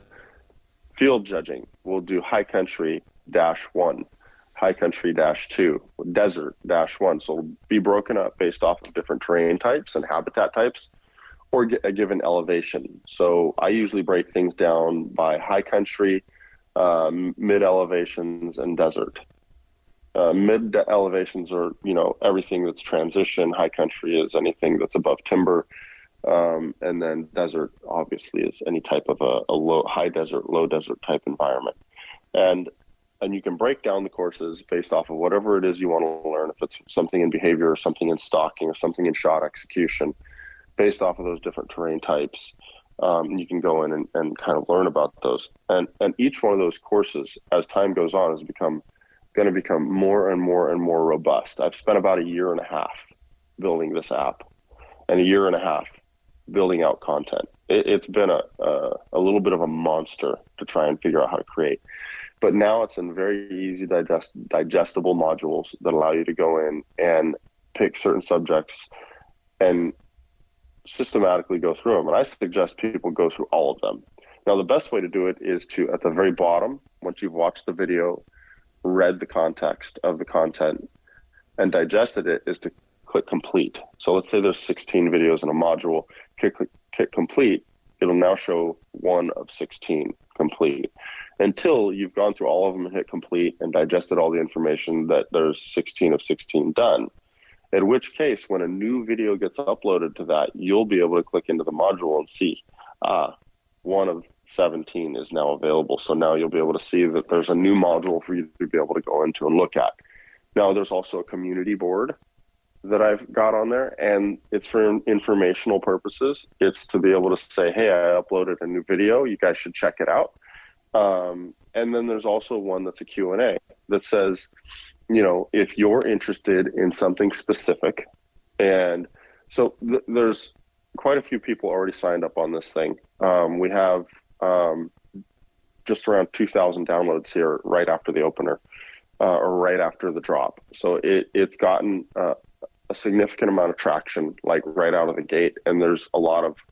field judging, we'll do high country dash one, high country dash two, desert dash one. So it'll be broken up based off of different terrain types and habitat types, or a given elevation. So I usually break things down by high country, um, mid elevations, and desert. Uh, mid elevations are, you know, everything that's transition. High country is anything that's above timber. Um, and then desert obviously is any type of a, a low, high desert, low desert type environment. And and you can break down the courses based off of whatever it is you want to learn. If it's something in behavior or something in stalking or something in shot execution, based off of those different terrain types, um, you can go in and, and kind of learn about those. And and each one of those courses, as time goes on, has become going to become more and more and more robust. I've spent about a year and a half building this app, and a year and a half building out content. It, it's been a, a a little bit of a monster to try and figure out how to create. But now it's in very easy digest, digestible modules that allow you to go in and pick certain subjects and systematically go through them. And I suggest people go through all of them. Now, the best way to do it is to, at the very bottom, once you've watched the video, read the context of the content, and digested it, is to click complete. So let's say there's sixteen videos in a module. Click, click, click complete. It'll now show one of sixteen complete, until you've gone through all of them and hit complete and digested all the information that there's sixteen of sixteen done. In which case, when a new video gets uploaded to that, you'll be able to click into the module and see, ah, one of seventeen is now available. So now you'll be able to see that there's a new module for you to be able to go into and look at. Now, there's also a community board that I've got on there, and it's for informational purposes. It's to be able to say, hey, I uploaded a new video. You guys should check it out. Um, and then there's also one that's a Q and A that says, you know, if you're interested in something specific. And so th- there's quite a few people already signed up on this thing. Um, we have um, just around two thousand downloads here right after the opener, uh, or right after the drop. So it, it's gotten uh, a significant amount of traction, like right out of the gate. And there's a lot of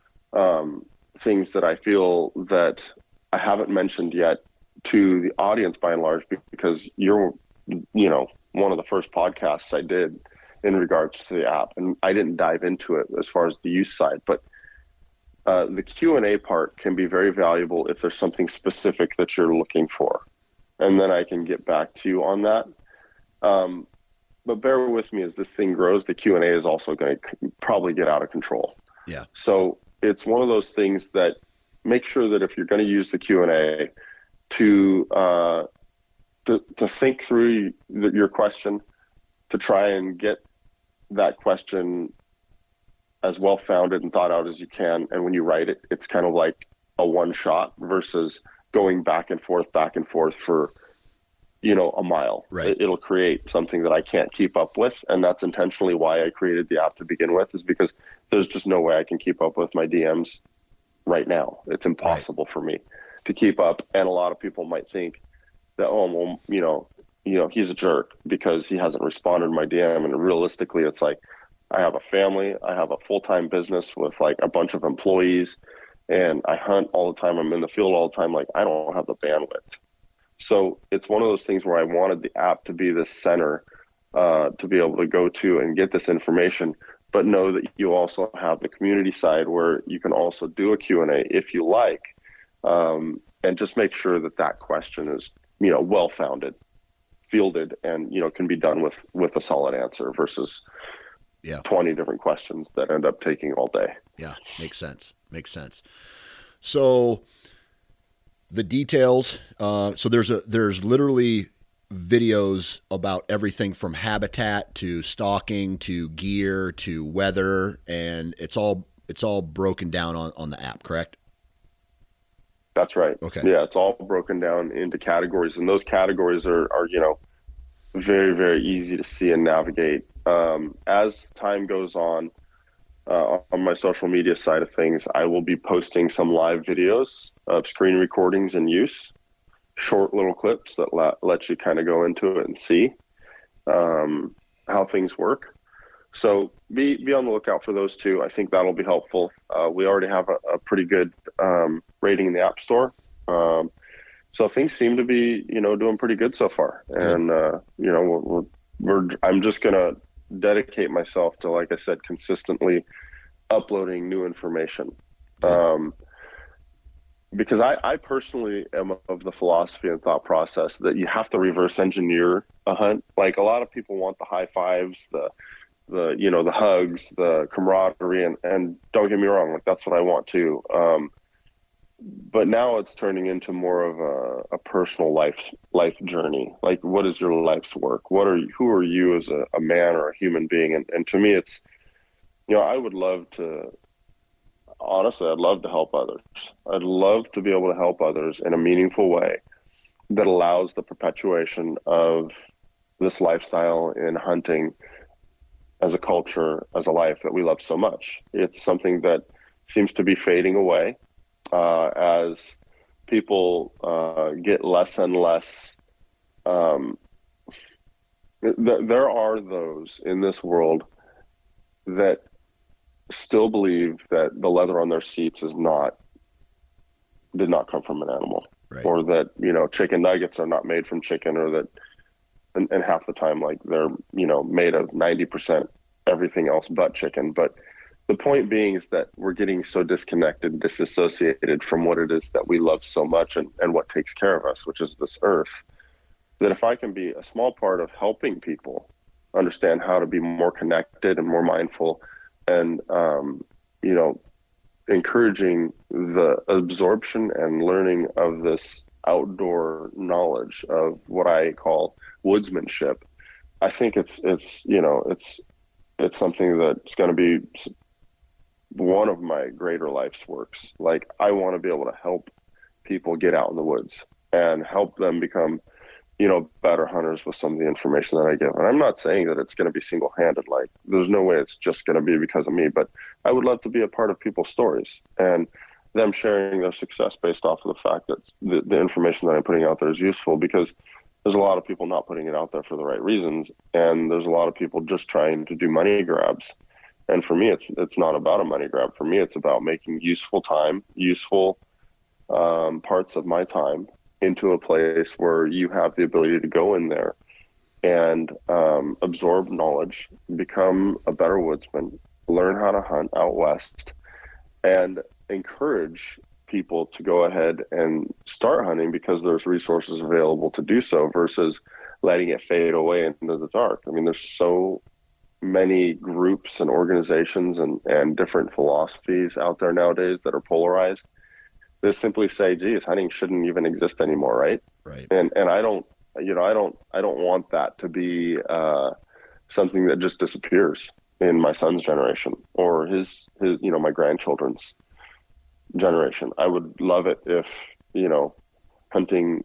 um, things that I feel that I haven't mentioned yet to the audience by and large, because you're, you know, one of the first podcasts I did in regards to the app, and I didn't dive into it as far as the use side, but uh, the Q and A part can be very valuable if there's something specific that you're looking for, and then I can get back to you on that. Um, but bear with me as this thing grows. The Q and A is also going to probably get out of control. Yeah. So it's one of those things that make sure that if you're going to use the Q and A, to uh, to, to think through the, your question, to try and get that question as well founded and thought out as you can. And when you write it, it's kind of like a one shot versus going back and forth, back and forth for, you know, a mile. Right. It, it'll create something that I can't keep up with. And that's intentionally why I created the app to begin with, is because there's just no way I can keep up with my D Ms right now. It's impossible right. for me to keep up. And a lot of people might think that, oh, well, you know, you know, he's a jerk because he hasn't responded to my D M. And realistically, it's like, I have a family, I have a full-time business with like a bunch of employees, and I hunt all the time. I'm in the field all the time. Like, I don't have the bandwidth. So it's one of those things where I wanted the app to be this center uh, to be able to go to and get this information, but know that you also have the community side where you can also do a Q and A if you like, um, and just make sure that that question is, you know, well-founded, fielded, and, you know, can be done with, with a solid answer versus yeah. twenty different questions that end up taking all day. Yeah. Makes sense. Makes sense. So the details, uh, so there's a there's literally videos about everything from habitat to stalking to gear to weather, and it's all it's all broken down on, on the app, correct? That's right. Okay. Yeah, it's all broken down into categories, and those categories are, are you know, very, very easy to see and navigate. Um, as time goes on, uh, on my social media side of things, I will be posting some live videos of screen recordings in use, short little clips that let, let you kind of go into it and see um, how things work. So be be on the lookout for those two. I think that'll be helpful. Uh, we already have a, a pretty good um, rating in the App Store. Um, so things seem to be, you know, doing pretty good so far. And, uh, you know, we're, we're, we're I'm just going to dedicate myself to, like I said, consistently uploading new information. Um, because I, I personally am of the philosophy and thought process that you have to reverse engineer a hunt. Like, a lot of people want the high fives, the the, you know, the hugs, the camaraderie, and, and don't get me wrong, like, that's what I want too. Um, but now it's turning into more of a, a personal life, life journey. Like, what is your life's work? What are you, who are you as a, a man or a human being? And, and to me, it's, you know, I would love to, honestly, I'd love to help others. I'd love to be able to help others in a meaningful way that allows the perpetuation of this lifestyle in hunting as a culture, as a life that we love so much. It's something that seems to be fading away uh, as people uh, get less and less. Um, th- there are those in this world that still believe that the leather on their seats is not, did not come from an animal, right. Or that, you know, chicken nuggets are not made from chicken, or that, And, and half the time, like, they're, you know, made of ninety percent everything else but chicken. But the point being is that we're getting so disconnected, disassociated from what it is that we love so much, and, and what takes care of us, which is this earth, that if I can be a small part of helping people understand how to be more connected and more mindful, and, um, you know, encouraging the absorption and learning of this outdoor knowledge of what I call woodsmanship, I think it's, it's, you know, it's, it's something that's going to be one of my greater life's works. Like, I want to be able to help people get out in the woods and help them become, you know, better hunters with some of the information that I give. And I'm not saying that it's going to be single-handed. Like, there's no way it's just going to be because of me, but I would love to be a part of people's stories and them sharing their success based off of the fact that the, the information that I'm putting out there is useful, because there's a lot of people not putting it out there for the right reasons. And there's a lot of people just trying to do money grabs. And for me, it's, it's not about a money grab. For me, it's about making useful time, useful um, parts of my time into a place where you have the ability to go in there and um, absorb knowledge, become a better woodsman, learn how to hunt out west, and encourage people to go ahead and start hunting because there's resources available to do so, versus letting it fade away into the dark. I mean, there's so many groups and organizations and, and different philosophies out there nowadays that are polarized. They simply say, geez, hunting shouldn't even exist anymore, right? Right. And and I don't, you know, I don't, I don't want that to be uh, something that just disappears in my son's generation or his, his, you know, my grandchildren's generation. I would love it if, you know, hunting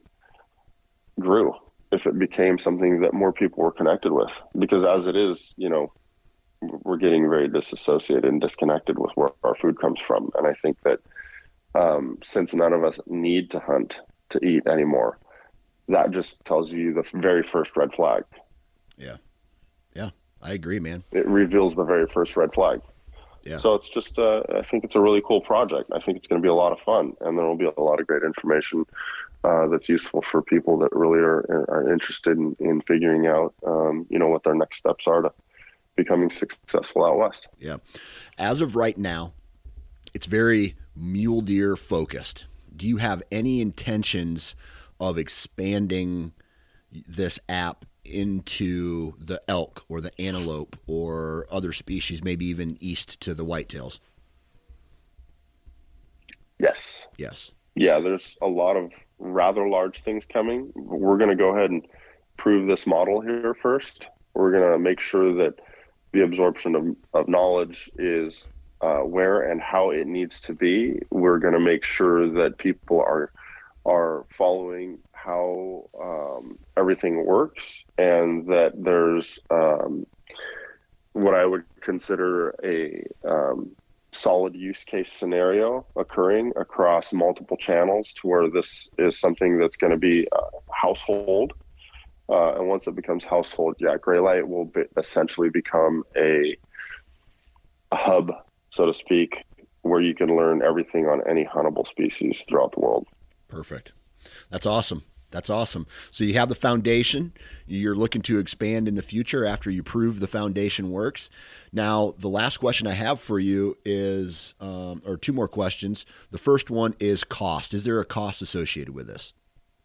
grew, if it became something that more people were connected with, because as it is, you know, we're getting very disassociated and disconnected with where our food comes from. And I think that um, since none of us need to hunt to eat anymore, that just tells you the very first red flag. Yeah. Yeah. I agree, man. It reveals the very first red flag. Yeah. So it's just, uh, I think it's a really cool project. I think it's going to be a lot of fun, and there will be a lot of great information uh, that's useful for people that really are, are interested in, in figuring out, um, you know, what their next steps are to becoming successful out west. Yeah. As of right now, it's very mule deer focused. Do you have any intentions of expanding this app into the elk or the antelope or other species, maybe even east to the whitetails? Yes. Yes. Yeah, there's a lot of rather large things coming. We're going to go ahead and prove this model here first. We're going to make sure that the absorption of, of knowledge is uh, where and how it needs to be. We're going to make sure that people are are following how um, everything works, and that there's um, what I would consider a um, solid use case scenario occurring across multiple channels, to where this is something that's going to be uh, household. Uh, and once it becomes household, yeah, Greylight will be, essentially become a, a hub, so to speak, where you can learn everything on any huntable species throughout the world. Perfect. That's awesome. That's awesome. So you have the foundation. You're looking to expand in the future after you prove the foundation works. Now, the last question I have for you is, um, or two more questions. The first one is cost. Is there a cost associated with this?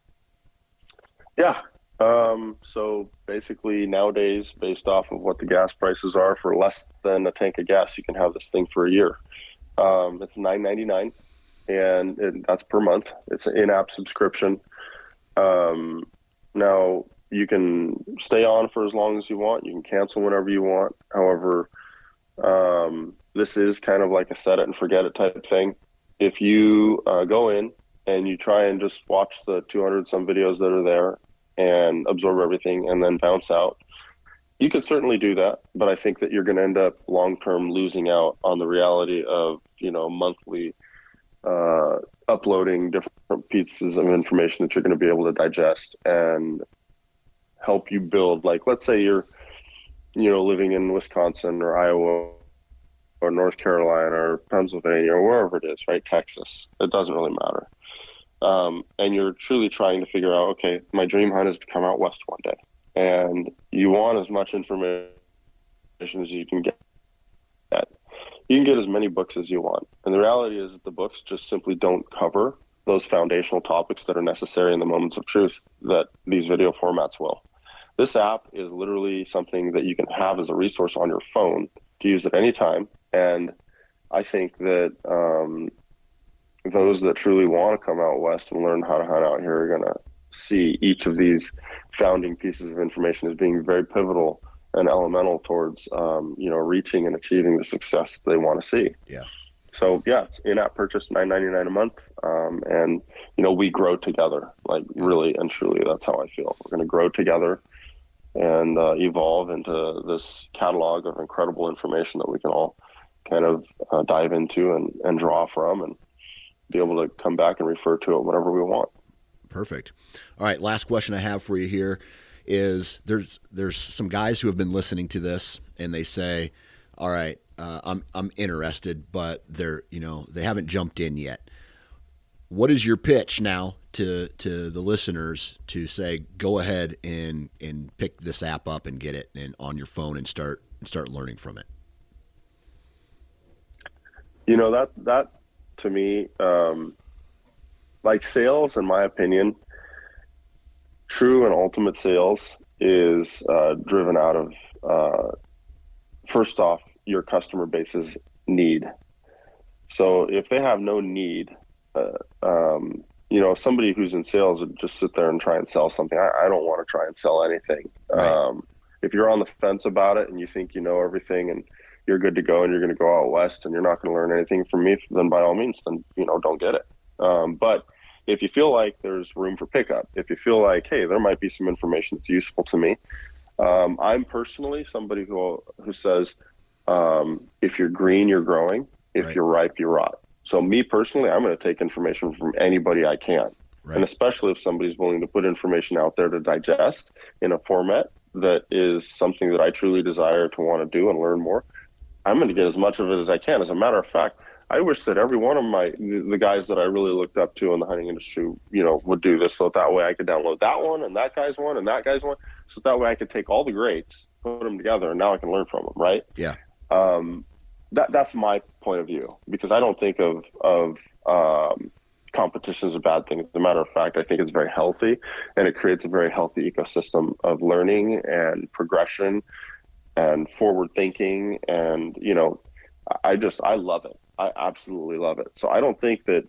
Yeah. Um, so basically nowadays, based off of what the gas prices are, for less than a tank of gas, you can have this thing for a year. Um, it's nine ninety-nine, and it, that's per month. It's an in-app subscription. Um, now you can stay on for as long as you want. You can cancel whenever you want. However, um, this is kind of like a set it and forget it type thing. If you uh, go in and you try and just watch the two hundred some videos that are there and absorb everything and then bounce out, you could certainly do that. But I think that you're going to end up long-term losing out on the reality of, you know, monthly uh, uploading different pieces of information that you're going to be able to digest and help you build. Like, let's say you're, you know, living in Wisconsin or Iowa or North Carolina or Pennsylvania or wherever it is, right? Texas. It doesn't really matter. Um, and you're truly trying to figure out, okay, my dream hunt is to come out west one day. And you want as much information as you can get. You can get as many books as you want. And the reality is that the books just simply don't cover those foundational topics that are necessary in the moments of truth that these video formats will. This app is literally something that you can have as a resource on your phone to use at any time. And I think that um, those that truly want to come out west and learn how to hunt out here are going to see each of these founding pieces of information as being very pivotal and elemental towards, um, you know, reaching and achieving the success they want to see. Yeah. So yeah, it's in-app purchase, nine ninety-nine a month. Um, and, you know, we grow together, like really and truly. That's how I feel. We're going to grow together and uh, evolve into this catalog of incredible information that we can all kind of uh, dive into and, and draw from and be able to come back and refer to it whenever we want. Perfect. All right. Last question I have for you here is there's, there's some guys who have been listening to this and they say, all right, uh, I'm, I'm interested, but they're, you know, they haven't jumped in yet. What is your pitch now to, to the listeners to say, go ahead and, and pick this app up and get it and on your phone and start, and start learning from it? You know, that, that to me, um, like sales, in my opinion, true and ultimate sales is uh, driven out of, uh, first off, your customer base's need. So if they have no need, uh, um, you know, somebody who's in sales would just sit there and try and sell something. I, I don't want to try and sell anything. Right. Um, if you're on the fence about it and you think you know everything and you're good to go and you're going to go out west and you're not going to learn anything from me, then by all means, then, you know, don't get it. Um, but if you feel like there's room for pickup, if you feel like, hey, there might be some information that's useful to me. Um, I'm personally somebody who, who says, um, if you're green, you're growing. If Right. you're ripe, you rot. So me personally, I'm going to take information from anybody I can. Right. And especially if somebody's willing to put information out there to digest in a format that is something that I truly desire to want to do and learn more, I'm going to get as much of it as I can. As a matter of fact, I wish that every one of my, the guys that I really looked up to in the hunting industry, you know, would do this. So that way I could download that one and that guy's one and that guy's one. So that way I could take all the greats, put them together, and now I can learn from them. Right. Yeah. Um, that that's my point of view, because I don't think of, of, um, competition is a bad thing. As a matter of fact, I think it's very healthy, and it creates a very healthy ecosystem of learning and progression and forward thinking. And, you know, I just, I love it. I absolutely love it. So I don't think that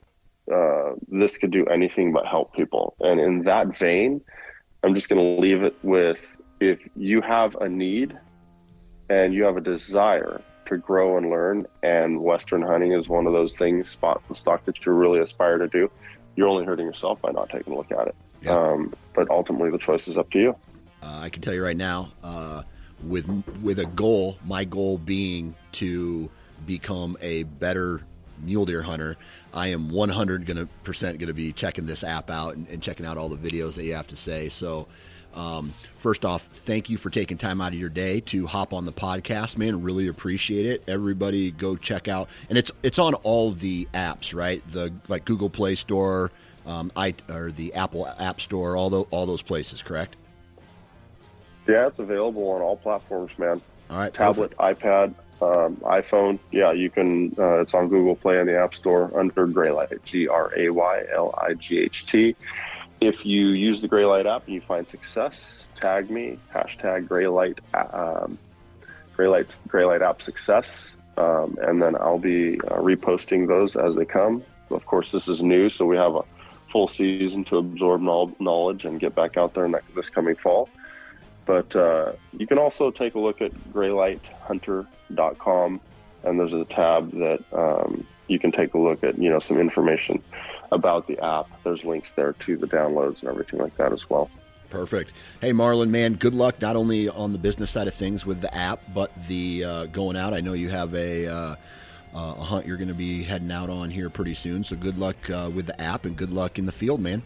uh, this could do anything but help people. And in that vein, I'm just going to leave it with, if you have a need and you have a desire to grow and learn, and Western hunting is one of those things, spot and stock, that you really aspire to do, you're only hurting yourself by not taking a look at it. Yep. Um, but ultimately, the choice is up to you. Uh, I can tell you right now, uh, with with a goal, my goal being to become a better mule deer hunter, I am one hundred percent going to be checking this app out and, and checking out all the videos that you have to say. So um, first off, thank you for taking time out of your day to hop on the podcast, man. Really appreciate it. Everybody go check out, and it's it's on all the apps, right? The like Google Play Store, um, I or the Apple App Store, all the, all those places, correct? Yeah, it's available on all platforms, man. All right, tablet, perfect. iPad, um, iPhone. Yeah, you can. Uh, it's on Google Play and the App Store under Graylight, G R A Y L I G H T. If you use the Graylight app and you find success, tag me, hashtag Graylight, um, Graylight, Graylight app success, um, and then I'll be uh, reposting those as they come. Of course, this is new, so we have a full season to absorb knowledge and get back out there next, this coming fall. But uh, you can also take a look at graylight hunter dot com, and there's a tab that um, you can take a look at, you know, some information about the app. There's links there to the downloads and everything like that as well. Perfect. Hey, Marlon, man, good luck not only on the business side of things with the app, but the uh, going out. I know you have a, uh, a hunt you're going to be heading out on here pretty soon, so good luck uh, with the app and good luck in the field, man.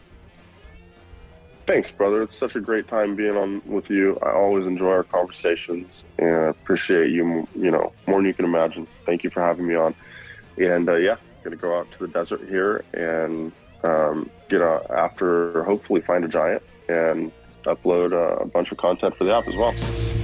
Thanks, brother. It's such a great time being on with you. I always enjoy our conversations, and I appreciate you, you know, more than you can imagine. Thank you for having me on. And uh, yeah, going to go out to the desert here and um, get out after, hopefully find a giant and upload a, a bunch of content for the app as well.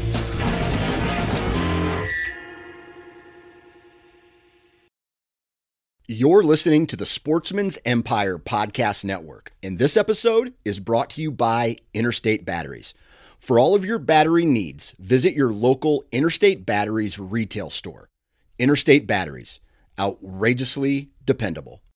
You're listening to the Sportsman's Empire Podcast Network, and this episode is brought to you by Interstate Batteries. For all of your battery needs, visit your local Interstate Batteries retail store. Interstate Batteries, outrageously dependable.